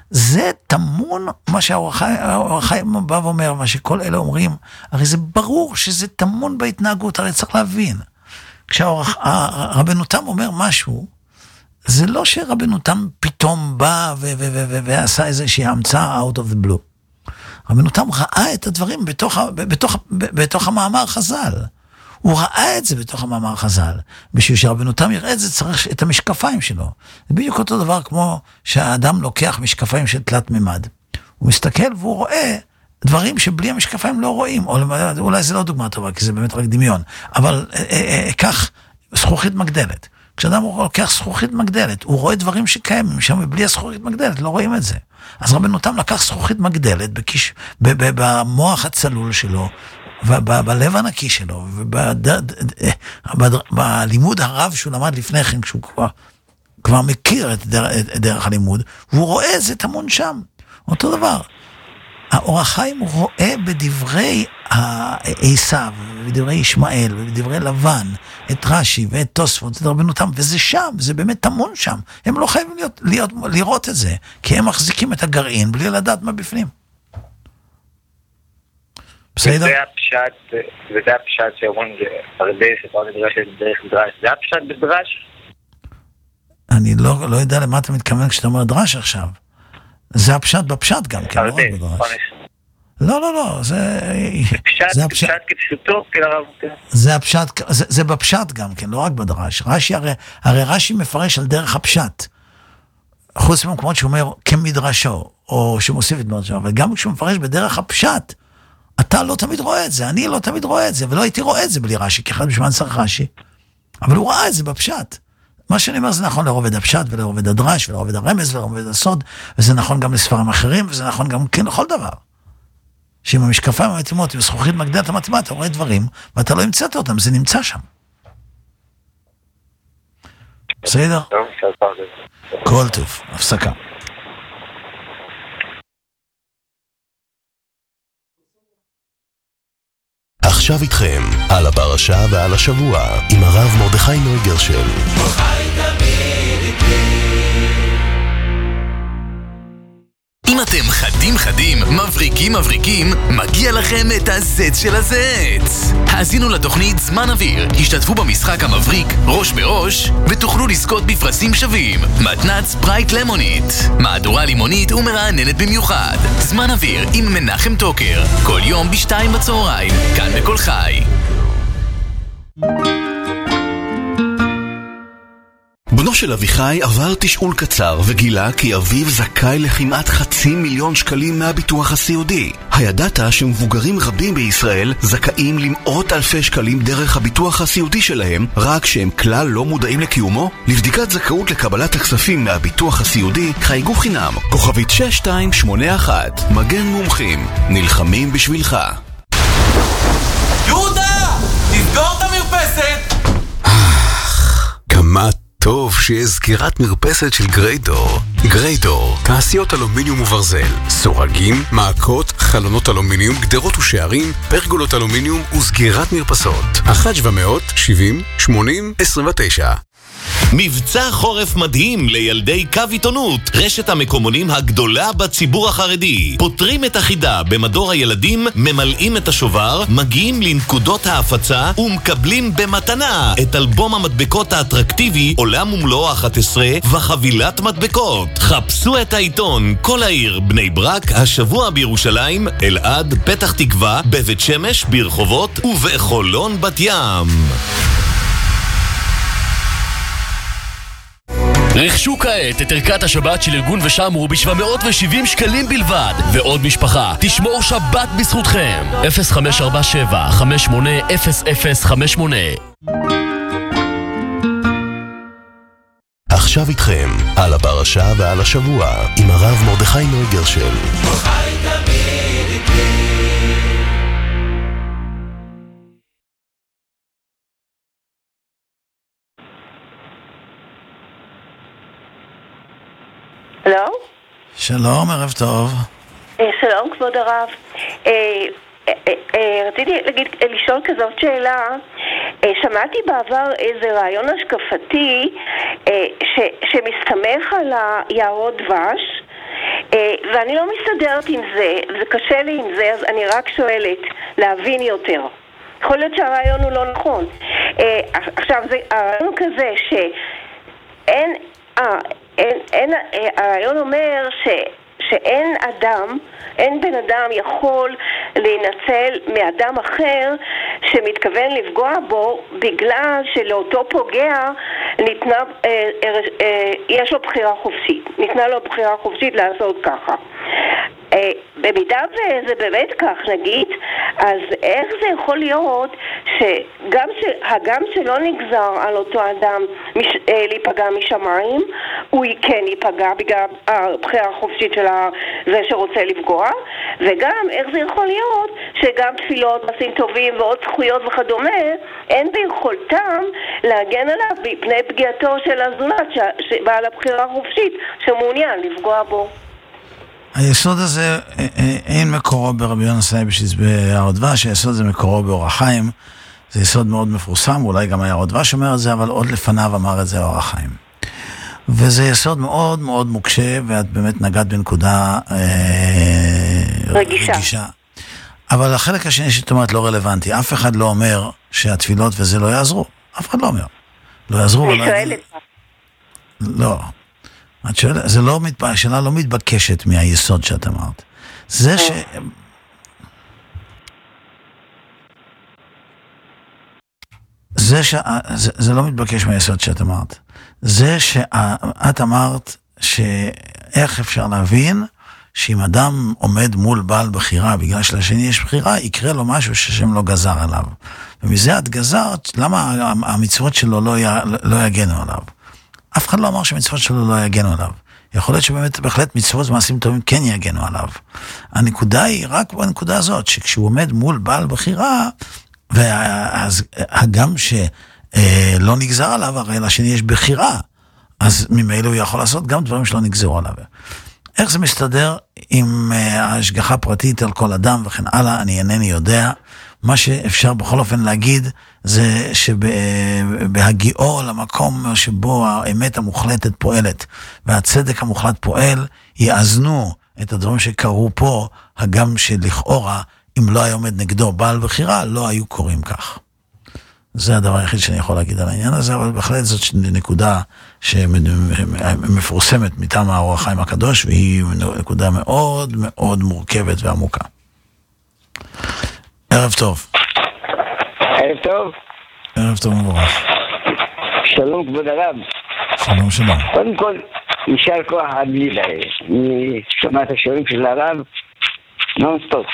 זה תמון מה שהאור החיים בא ואומר, מה שכל אלה אומרים, הרי זה ברור שזה תמון בהתנהגות, הרי צריך להבין. כשהרבנו תם אומר משהו, זה לא שרבנו תם פתאום בא ו- ו- ו- ו- ועשה איזושהי המצאה out of the blue. רבנו תם ראה את הדברים בתוך, בתוך, בתוך המאמר חז"ל. הוא ראה את זה בתוך המאמר חז"ל. בשביל שרבנו תם יראה את זה, צריך את המשקפיים שלו. זה בדיוק אותו דבר כמו שהאדם לוקח משקפיים של תלת ממד. הוא מסתכל והוא רואה דברים שבלי המשקפיים לא רואים. או אולי זה לא דוגמה טובה, כי זה באמת רק דמיון. אבל אה, אה, אה, כך זכוכית מגדלת. כשאדם לוקח זכוכית מגדלת, הוא רואה דברים שקיימים שם, ובלי הזכוכית מגדלת לא רואים את זה. אז רבנו תם לקח זכוכית מגדלת בקיש, ב, ב, במוח הצלול שלו, בלב הנקי שלו, ובלימוד הרב שהוא למד לפני כן, כשהוא כבר, כבר מכיר את דרך, את דרך הלימוד, והוא רואה את זה תמון שם. אותו דבר. האור החיים הוא רואה בדברי עשיו, בדברי ישמעאל, ובדברי לבן, את רש"י ואת תוספות, את רבנו תם, וזה שם, זה באמת תמון שם. הם לא חייבים להיות, להיות, לראות את זה, כי הם מחזיקים את הגרעין בלי לדעת מה בפנים. בסדר? וזה הפשט, וזה הפשט שאומרים פרדס, את המדרש דרך דרש, זה הפשט בדרש? אני לא, לא יודע למה אתה מתכוון כשאתה אומר דרש עכשיו. זה הפשט בפשט גם כן, לא רק בדרש. לא, לא, לא, זה... פשט, פשט כפשוטו, זה הפשט, זה בפשט גם כן, לא רק בדרש. רש"י, הרי רש"י מפרש על דרך הפשט. חוץ ממקומות שאומר כמדרשו, או שמוסיף את מדרשו, אבל גם כשהוא מפרש בדרך הפשט, אתה לא תמיד רואה את זה, אני לא תמיד רואה את זה, ולא הייתי רואה את זה בלי רש"י, כי אחד בשמן צריך רש"י. אבל הוא ראה את זה בפשט. מה שאני אומר זה נכון לרובד הפשט, ולרובד הדרש, ולרובד הרמז, ולרובד הסוד, וזה נכון גם לספרים אחרים, וזה נכון גם כן לכל דבר. שעם המשקפיים המתאימות, עם זכוכית מגדלת המתאימה, אתה רואה דברים, ואתה לא המצאת אותם, זה נמצא שם. בסדר? כל טוב, הפסקה. עכשיו איתכם, על הפרשה ועל השבוע, עם הרב מרדכי נוי גרשל. אם אתם חדים חדים, מבריקים מבריקים, מגיע לכם את הזץ של הזץ. האזינו לתוכנית זמן אוויר, השתתפו במשחק המבריק ראש בראש, ותוכלו לזכות בפרסים שווים. מתנץ ברייט למונית, מהדורה לימונית ומרעננת במיוחד. זמן אוויר עם מנחם טוקר, כל יום בשתיים בצהריים, כאן בכל חי. בנו של אביחי עבר תשאול קצר וגילה כי אביו זכאי לכמעט חצי מיליון שקלים מהביטוח הסיעודי. הידעת שמבוגרים רבים בישראל זכאים למאות אלפי שקלים דרך הביטוח הסיעודי שלהם, רק שהם כלל לא מודעים לקיומו? לבדיקת זכאות לקבלת הכספים מהביטוח הסיעודי חייגו חינם, כוכבית שש שתיים שמונה אחת. מגן מומחים, נלחמים בשבילך. יהודה! תסגור את המרפסת! כמה טוב שיש סגירת מרפסת של גריידור. גריידור, תעשיות אלומיניום וברזל, סורגים, מעקות, חלונות אלומיניום, גדרות ושערים, פרגולות אלומיניום וסגירת מרפסות. אחת שבע מאות שבעים שמונים עשרים ותשע. מבצע חורף מדהים לילדי קו עיתונות, רשת המקומונים הגדולה בציבור החרדי. פותרים את החידה במדור הילדים, ממלאים את השובר, מגיעים לנקודות ההפצה ומקבלים במתנה את אלבום המדבקות האטרקטיבי עולם ומלואו אחת עשרה וחבילת מדבקות. חפשו את העיתון כל העיר בני ברק, השבוע בירושלים, אלעד, פתח תקווה, בבית שמש, ברחובות ובחולון בת ים. רכשו כעת את ערכת השבת של ארגון ושמרו ב-שבע מאות שבעים שקלים בלבד, ועוד משפחה תשמור שבת בזכותכם. אפס חמש ארבע שבע חמש שמונה אפס אפס חמש שמונה. עכשיו איתכם, על הפרשה ועל השבוע, עם הרב מרדכי נוי גרשל. שלום? שלום, ערב טוב. שלום, כבוד הרב. רציתי להגיד, לשאול כזאת שאלה. שמעתי בעבר איזה רעיון השקפתי שמסתמך על היערות דבש, ואני לא מסתדרת עם זה, זה קשה לי עם זה, אז אני רק שואלת להבין יותר. יכול להיות שהרעיון הוא לא נכון. עכשיו, זה, הרעיון הוא כזה שאין, אה, אין, אין, הרעיון אומר ש... שאין אדם, אין בן אדם יכול להינצל מאדם אחר שמתכוון לפגוע בו בגלל שלאותו פוגע ניתנה, אה, אה, יש לו בחירה חופשית, ניתנה לו בחירה חופשית לעשות ככה. אה, במידה וזה באמת כך נגיד, אז איך זה יכול להיות שגם שהגם שלא נגזר על אותו אדם מש, אה, להיפגע משמיים, הוא כן ייפגע בגלל הבחירה החופשית של זה שרוצה לפגוע, וגם איך זה יכול להיות שגם תפילות, מעשים טובים ועוד זכויות וכדומה, אין ביכולתם להגן עליו מפני פגיעתו של הזולת בעל הבחירה החופשית שמעוניין לפגוע בו. היסוד הזה אין מקורו ברבי יונס לייבשיץ בהר דבש, היסוד הזה מקורו באור החיים, זה יסוד מאוד מפורסם, אולי גם היה הר דבש אומר את זה, אבל עוד לפניו אמר את זה אור החיים. וזה יסוד מאוד מאוד מוקשה, ואת באמת נגעת בנקודה אה, רגישה. רגישה. אבל החלק השני שאת אומרת לא רלוונטי, אף אחד לא אומר שהתפילות וזה לא יעזרו, אף אחד לא אומר. לא יעזרו. אני שואלת. לא. את שואלת, זה לא, השאלה לא מתבקשת מהיסוד שאת אמרת. זה ש... זה ש... זה, זה לא מתבקש מהיסוד שאת אמרת. זה שאת אמרת שאיך אפשר להבין שאם אדם עומד מול בעל בחירה, בגלל שלשני יש בחירה, יקרה לו משהו ששם לא גזר עליו. ומזה את גזרת, למה המצוות שלו לא, י... לא יגנו עליו? אף אחד לא אמר שהמצוות שלו לא יגנו עליו. יכול להיות שבאמת בהחלט מצוות ומעשים טובים כן יגנו עליו. הנקודה היא רק בנקודה הזאת, שכשהוא עומד מול בעל בחירה, והגם שלא נגזר עליו, הרי לשני יש בחירה, אז ממילא הוא יכול לעשות גם דברים שלא נגזרו עליו. איך זה מסתדר עם ההשגחה פרטית על כל אדם וכן הלאה, אני אינני יודע. מה שאפשר בכל אופן להגיד זה שבהגיעו למקום שבו האמת המוחלטת פועלת והצדק המוחלט פועל, יאזנו את הדברים שקרו פה, הגם שלכאורה אם לא היה עומד נגדו בעל בחירה, לא היו קוראים כך. זה הדבר היחיד שאני יכול להגיד על העניין הזה, אבל בהחלט זאת נקודה שמפורסמת מטעם האור החיים הקדוש, והיא נקודה מאוד מאוד מורכבת ועמוקה. ערב טוב. ערב טוב. ערב טוב מבורך. שלום כבוד הרב. שלום שלום. קודם כל, יישר כוח עדילה. אני שומע את השיעורים של הרב נונסטופ.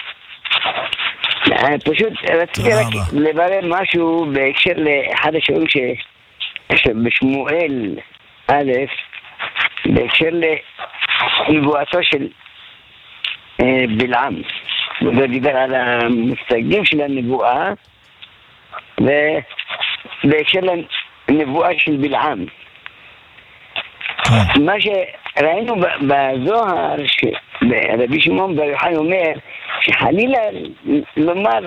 פשוט רציתי רק לברר משהו בהקשר לאחד השיעורים שבשמואל א', בהקשר לנבואתו של בלעם. הוא דיבר על המושגים של הנבואה ובהקשר לנבואה של בלעם. מה שראינו בזוהר שרבי שמעון בר יוחאי אומר שחלילה לומר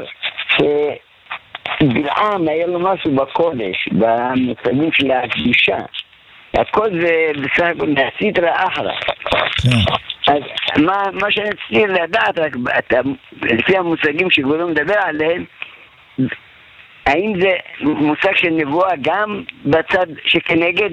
שבלעם היה לו משהו בקודש, במושגים של הקדושה, הכל זה בסך הכל מהסטרא אחרא. אז מה, מה שאני צריך לדעת, רק לפי המושגים שגולו מדבר עליהם, האם זה מושג של נבואה גם בצד שכנגד?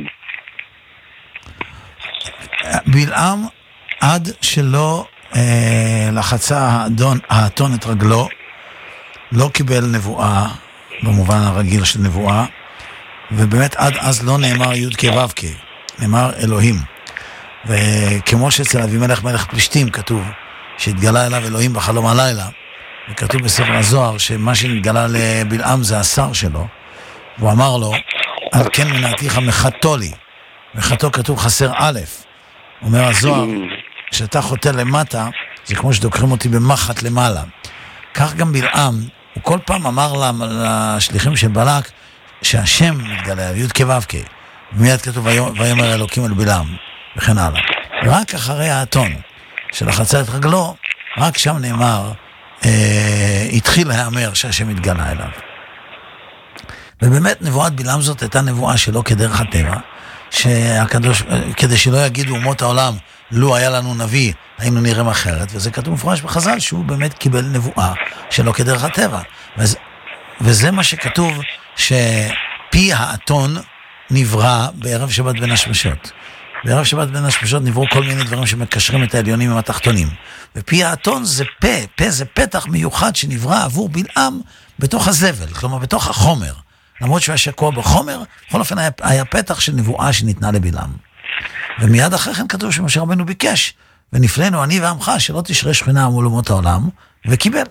בלעם עד שלא אה, לחצה האדון, האתון את רגלו, לא קיבל נבואה במובן הרגיל של נבואה, ובאמת עד אז לא נאמר י' כ' ו' כ', נאמר אלוהים. וכמו שאצל אבימלך מלך פלישתים כתוב שהתגלה אליו אלוהים בחלום הלילה, וכתוב בספר הזוהר שמה שנתגלה לבלעם זה השר שלו, והוא אמר לו על כן מנעתיך מחתו לי, מחתו כתוב חסר א', אומר הזוהר כשאתה חוטא למטה זה כמו שדוקרים אותי במחט למעלה. כך גם בלעם, הוא כל פעם אמר לשליחים של בלק שהשם מתגלה י' כ' ו' כ', ומיד כתוב ויאמר אלוקים אל בלעם וכן הלאה. רק אחרי האתון שלחצה את רגלו, רק שם נאמר, אה, התחיל להיאמר שהשם התגלה אליו. ובאמת נבואת בלעם זאת הייתה נבואה שלא כדרך הטבע, שהקדוש, כדי שלא יגידו אומות העולם, לו היה לנו נביא, היינו נראים אחרת, וזה כתוב מפורש בחז"ל, שהוא באמת קיבל נבואה שלא כדרך הטבע. וזה, וזה מה שכתוב, שפי האתון נברא בערב שבת בין השמשות. בערב שבת בין השמשות נבראו כל מיני דברים שמקשרים את העליונים עם התחתונים. ופי האתון זה פה, פה זה פתח מיוחד שנברא עבור בלעם בתוך הזבל, כלומר בתוך החומר. למרות שהוא היה שקוע בחומר, בכל אופן היה, היה פתח של נבואה שניתנה לבלעם. ומיד אחרי כן כתוב שמשה רבנו ביקש, ונפלנו אני ועמך שלא תשרה שכינה מול אומות העולם, וקיבל.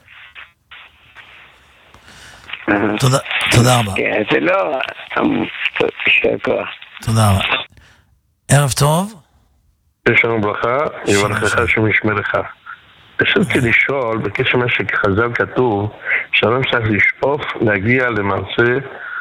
תודה, תודה רבה. כן, זה לא... שכוח. תודה רבה. ערב טוב. יש לנו ברכה, יברכך שמשמרך. רציתי לשאול, בקשר מה שחז"ל כתוב, שאדם צריך לשאוף להגיע למעשה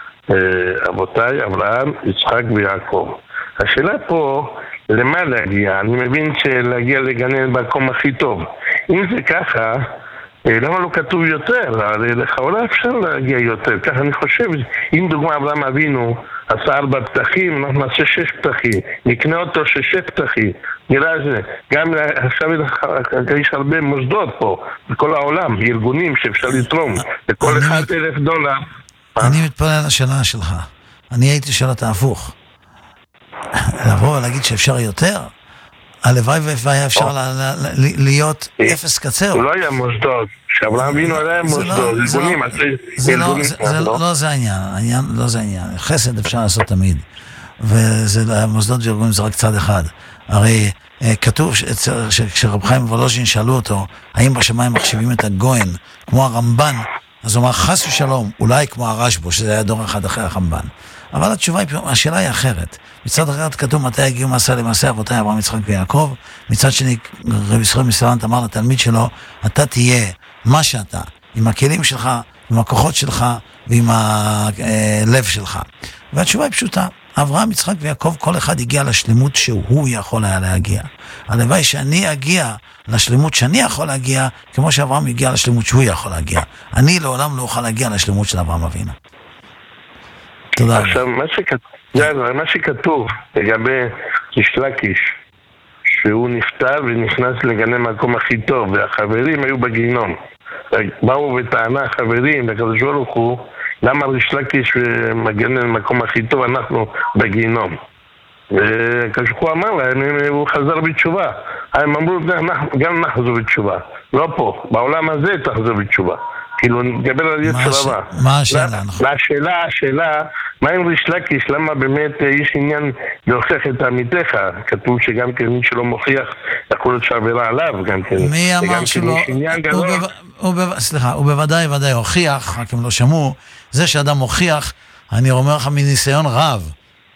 אבותיי, אברהם, יצחק ויעקב. השאלה פה, למה להגיע? אני מבין שלהגיע לגן במקום הכי טוב. אם זה ככה, למה לא כתוב יותר? הרי לכאורה אפשר להגיע יותר. ככה אני חושב, אם דוגמה אברהם אבינו עשה ארבע פתחים, אנחנו נעשה שש פתחים. נקנה אותו שש פתחים. נראה זה. גם עכשיו יש הרבה מוסדות פה, בכל העולם, ארגונים שאפשר לתרום. לכל אחד אלף דולר. אני מתפלל על השאלה שלך. אני הייתי שאלת ההפוך. לבוא ולהגיד שאפשר יותר? הלוואי והיה אפשר להיות אפס קצר. הוא לא היה מוסדות. שאברהם אבינו היה מוסדות. ארגונים. לא זה העניין. לא זה העניין. חסד אפשר לעשות תמיד. ומוסדות וארגונים זה רק צד אחד. הרי כתוב שכשרב חיים וולוז'ין שאלו אותו, האם בשמיים מחשיבים את הגויין כמו הרמב"ן, אז הוא אמר חס ושלום, אולי כמו הרשב"ו, שזה היה דור אחד אחרי הרמב"ן. אבל התשובה, השאלה היא אחרת. מצד אחרת כתוב מתי הגיעו מעשה למעשה אבותיי אברהם, יצחק ויעקב. מצד שני, רבי ישראל מסלנט אמר לתלמיד שלו, אתה תהיה מה שאתה, עם הכלים שלך, עם הכוחות שלך ועם הלב שלך. והתשובה היא פשוטה. אברהם, יצחק ויעקב, כל אחד הגיע לשלמות שהוא יכול היה להגיע. הלוואי שאני אגיע לשלמות שאני יכול להגיע, כמו שאברהם הגיע לשלמות שהוא יכול להגיע. אני לעולם לא אוכל להגיע לשלמות של אברהם אבינו. תודה. עכשיו, מה שכתוב, מה שכתוב לגבי איש לקיש, שהוא נפטר ונכנס לגן המקום הכי טוב, והחברים היו בגיהנום. באו וטענה החברים, לקדוש ברוך הוא, למה ריש לקיש מגן למקום הכי טוב, אנחנו בגיהנום. וכשהוא אמר להם, הוא חזר בתשובה. הם אמרו, גם נחזור בתשובה. לא פה, בעולם הזה תחזור בתשובה. כאילו, נתגבר על יצר רבה. מה השאלה? והשאלה, השאלה, מה עם ריש לקיש? למה באמת יש עניין להוכיח את עמיתך? כתוב שגם כן מי שלא מוכיח, יכול להיות שעבירה עליו גם כן. מי אמר שלא? סליחה, הוא בוודאי ודאי הוכיח, רק הם לא שמעו, זה שאדם מוכיח, אני אומר לך מניסיון רב,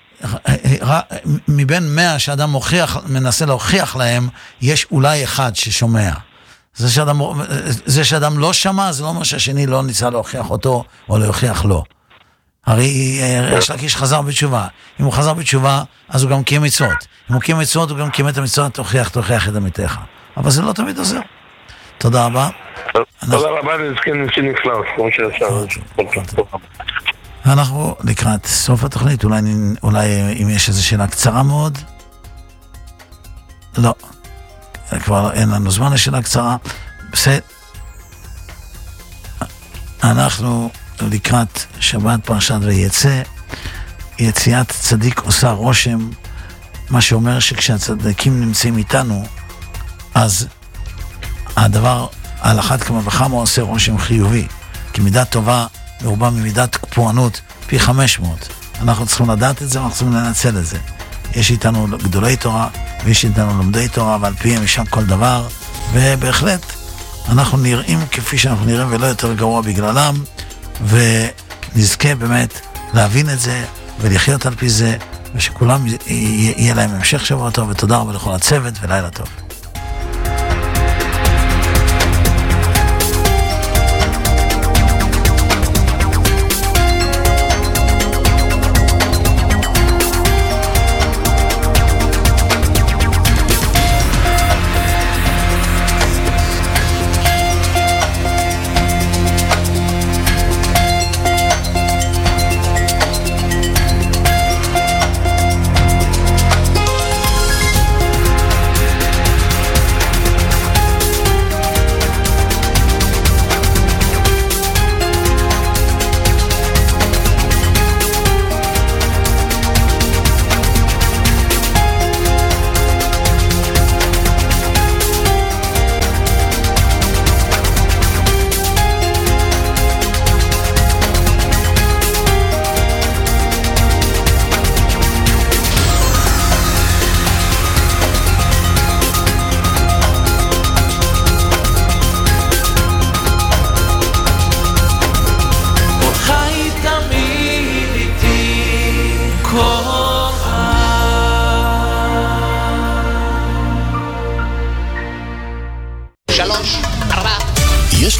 מבין מאה שאדם מוכיח, מנסה להוכיח להם, יש אולי אחד ששומע. זה שאדם, זה שאדם לא שמע, זה לא אומר שהשני לא ניסה להוכיח אותו, או להוכיח לו. הרי ריש לקיש חזר בתשובה. אם הוא חזר בתשובה, אז הוא גם קיים מצוות. אם הוא קיים מצוות, הוא גם קיים את המצוות, תוכיח, תוכיח את עמיתך. אבל זה לא תמיד עוזר. תודה רבה. תודה רבה, נזכן שנפלא, כמו שאפשר. אנחנו לקראת סוף התוכנית, אולי, אולי אם יש איזו שאלה קצרה מאוד? לא. כבר אין לנו זמן לשאלה קצרה. בסדר. אנחנו לקראת שבת פרשת ויצא. יציאת צדיק עושה רושם, מה שאומר שכשהצדיקים נמצאים איתנו, אז הדבר על אחת כמה וכמה עושה רושם חיובי. כי מידה טובה מרובה ממידת פורענות פי חמש מאות. אנחנו צריכים לדעת את זה, אנחנו צריכים לנצל את זה. יש איתנו גדולי תורה, ויש איתנו לומדי תורה, ועל פיהם משם כל דבר, ובהחלט אנחנו נראים כפי שאנחנו נראים, ולא יותר גרוע בגללם, ונזכה באמת להבין את זה, ולחיות על פי זה, ושכולם יהיה להם המשך שבוע טוב, ותודה רבה לכל הצוות, ולילה טוב.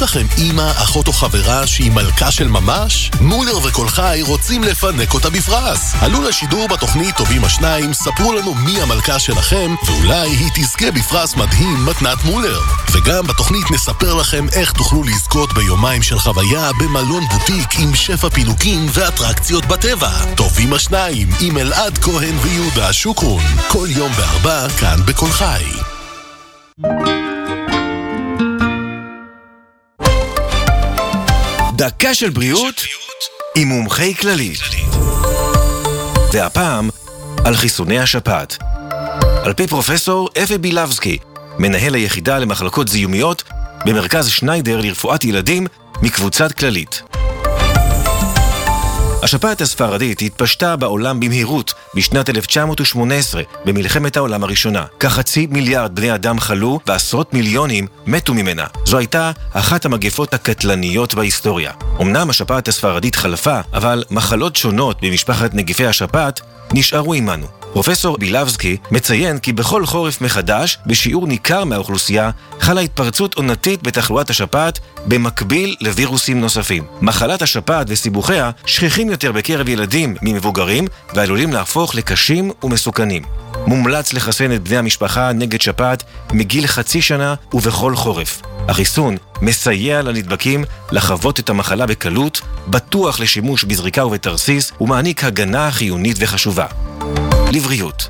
לכם אמא, אחות או חברה שהיא מלכה של ממש? מולר וכל חי רוצים לפנק אותה בפרס. עלו לשידור בתוכנית טובים השניים, ספרו לנו מי המלכה שלכם, ואולי היא תזכה בפרס מדהים מתנת מולר. וגם בתוכנית נספר לכם איך תוכלו לזכות ביומיים של חוויה במלון בוטיק עם שפע פינוקים ואטרקציות בטבע. טובים השניים עם אלעד כהן ויהודה שוקרון. כל יום בארבע כאן בכל חי. דקה של בריאות עם מומחי כללית. והפעם על חיסוני השפעת. על פי פרופסור אפי בילבסקי, מנהל היחידה למחלקות זיהומיות במרכז שניידר לרפואת ילדים מקבוצת כללית. השפעת הספרדית התפשטה בעולם במהירות בשנת אלף תשע מאות שמונה עשרה במלחמת העולם הראשונה. כחצי מיליארד בני אדם חלו ועשרות מיליונים מתו ממנה. זו הייתה אחת המגפות הקטלניות בהיסטוריה. אמנם השפעת הספרדית חלפה, אבל מחלות שונות במשפחת נגיפי השפעת נשארו עמנו. פרופסור בילבסקי מציין כי בכל חורף מחדש, בשיעור ניכר מהאוכלוסייה, חלה התפרצות עונתית בתחלואת השפעת במקביל לווירוסים נוספים. מחלת השפעת וסיבוכיה שכיחים יותר בקרב ילדים ממבוגרים ועלולים להפוך לקשים ומסוכנים. מומלץ לחסן את בני המשפחה נגד שפעת מגיל חצי שנה ובכל חורף. החיסון מסייע לנדבקים לחוות את המחלה בקלות, בטוח לשימוש בזריקה ובתרסיס ומעניק הגנה חיונית וחשובה. לבריאות.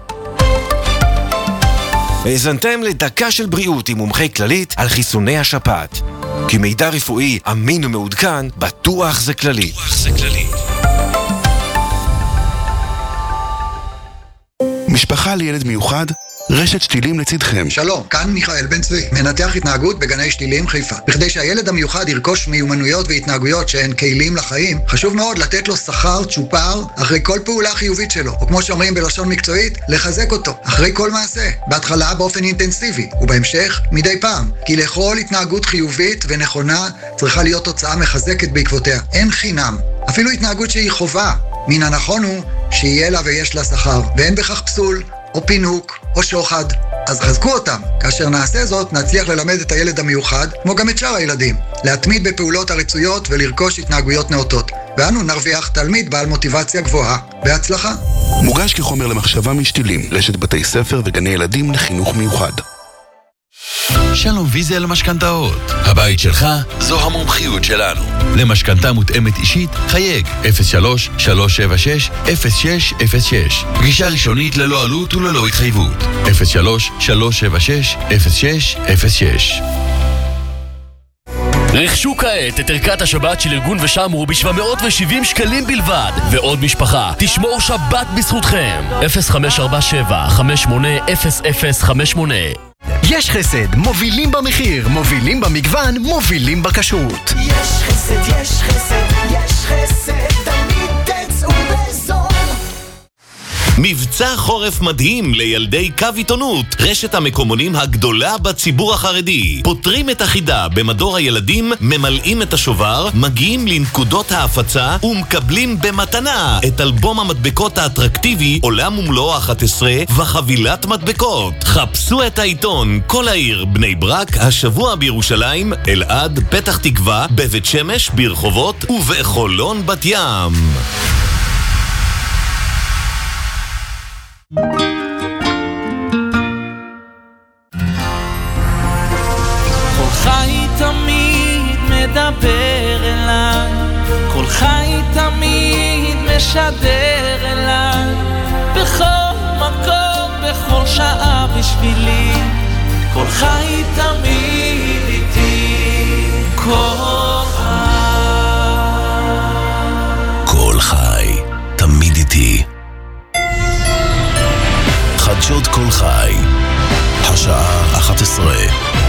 האזנתם לדקה של בריאות עם מומחי כללית על חיסוני השפעת. כי מידע רפואי אמין ומעודכן, בטוח זה כללית. משפחה לילד מיוחד, רשת שתילים לצדכם. שלום, כאן מיכאל בן צבי, מנתח התנהגות בגני שתילים חיפה. בכדי שהילד המיוחד ירכוש מיומנויות והתנהגויות שהן כלים לחיים, חשוב מאוד לתת לו שכר צ'ופר אחרי כל פעולה חיובית שלו, או כמו שאומרים בלשון מקצועית, לחזק אותו אחרי כל מעשה, בהתחלה באופן אינטנסיבי, ובהמשך מדי פעם, כי לכל התנהגות חיובית ונכונה צריכה להיות תוצאה מחזקת בעקבותיה. אין חינם, אפילו התנהגות שהיא חובה. מן הנכון הוא שיהיה לה ויש לה שכר, ואין בכך פסול או פינוק או שוחד. אז חזקו אותם. כאשר נעשה זאת, נצליח ללמד את הילד המיוחד, כמו גם את שאר הילדים, להתמיד בפעולות הרצויות ולרכוש התנהגויות נאותות. ואנו נרוויח תלמיד בעל מוטיבציה גבוהה. בהצלחה. מוגש כחומר למחשבה משתילים, רשת בתי ספר וגני ילדים לחינוך מיוחד. שלום ויזל משכנתאות. הבית שלך זו המומחיות שלנו. למשכנתה מותאמת אישית, חייג אפס שלוש שלוש שבע שש אפס שש אפס שש. פגישה ראשונית ללא עלות וללא התחייבות. אפס שלוש שלוש שבע שש אפס שש אפס שש. רכשו כעת את ערכת השבת של ארגון ושמרו ב-שבע מאות ושבעים שקלים בלבד. ועוד משפחה, תשמור שבת בזכותכם. אפס חמש ארבע שבע חמש שמונה אפס אפס חמש שמונה. יש חסד, מובילים במחיר, מובילים במגוון, מובילים בכשרות. יש חסד, יש חסד, יש חסד, תמיד תצאו בזול. מבצע חורף מדהים לילדי קו עיתונות, רשת המקומונים הגדולה בציבור החרדי. פותרים את החידה במדור הילדים, ממלאים את השובר, מגיעים לנקודות ההפצה ומקבלים במתנה את אלבום המדבקות האטרקטיבי עולם ומלואו אחת עשרה וחבילת מדבקות. חפשו את העיתון כל העיר בני ברק, השבוע בירושלים, אלעד, פתח תקווה, בבית שמש, ברחובות ובחולון בת ים. כל חי תמיד מדבר אליי, כל חי תמיד משדר אליי, בכל מקום, בכל שעה בשבילי, כל חי תמיד איתי, כל חי. כל חי תמיד איתי. חדשות כל חי, השעה אחת עשרה.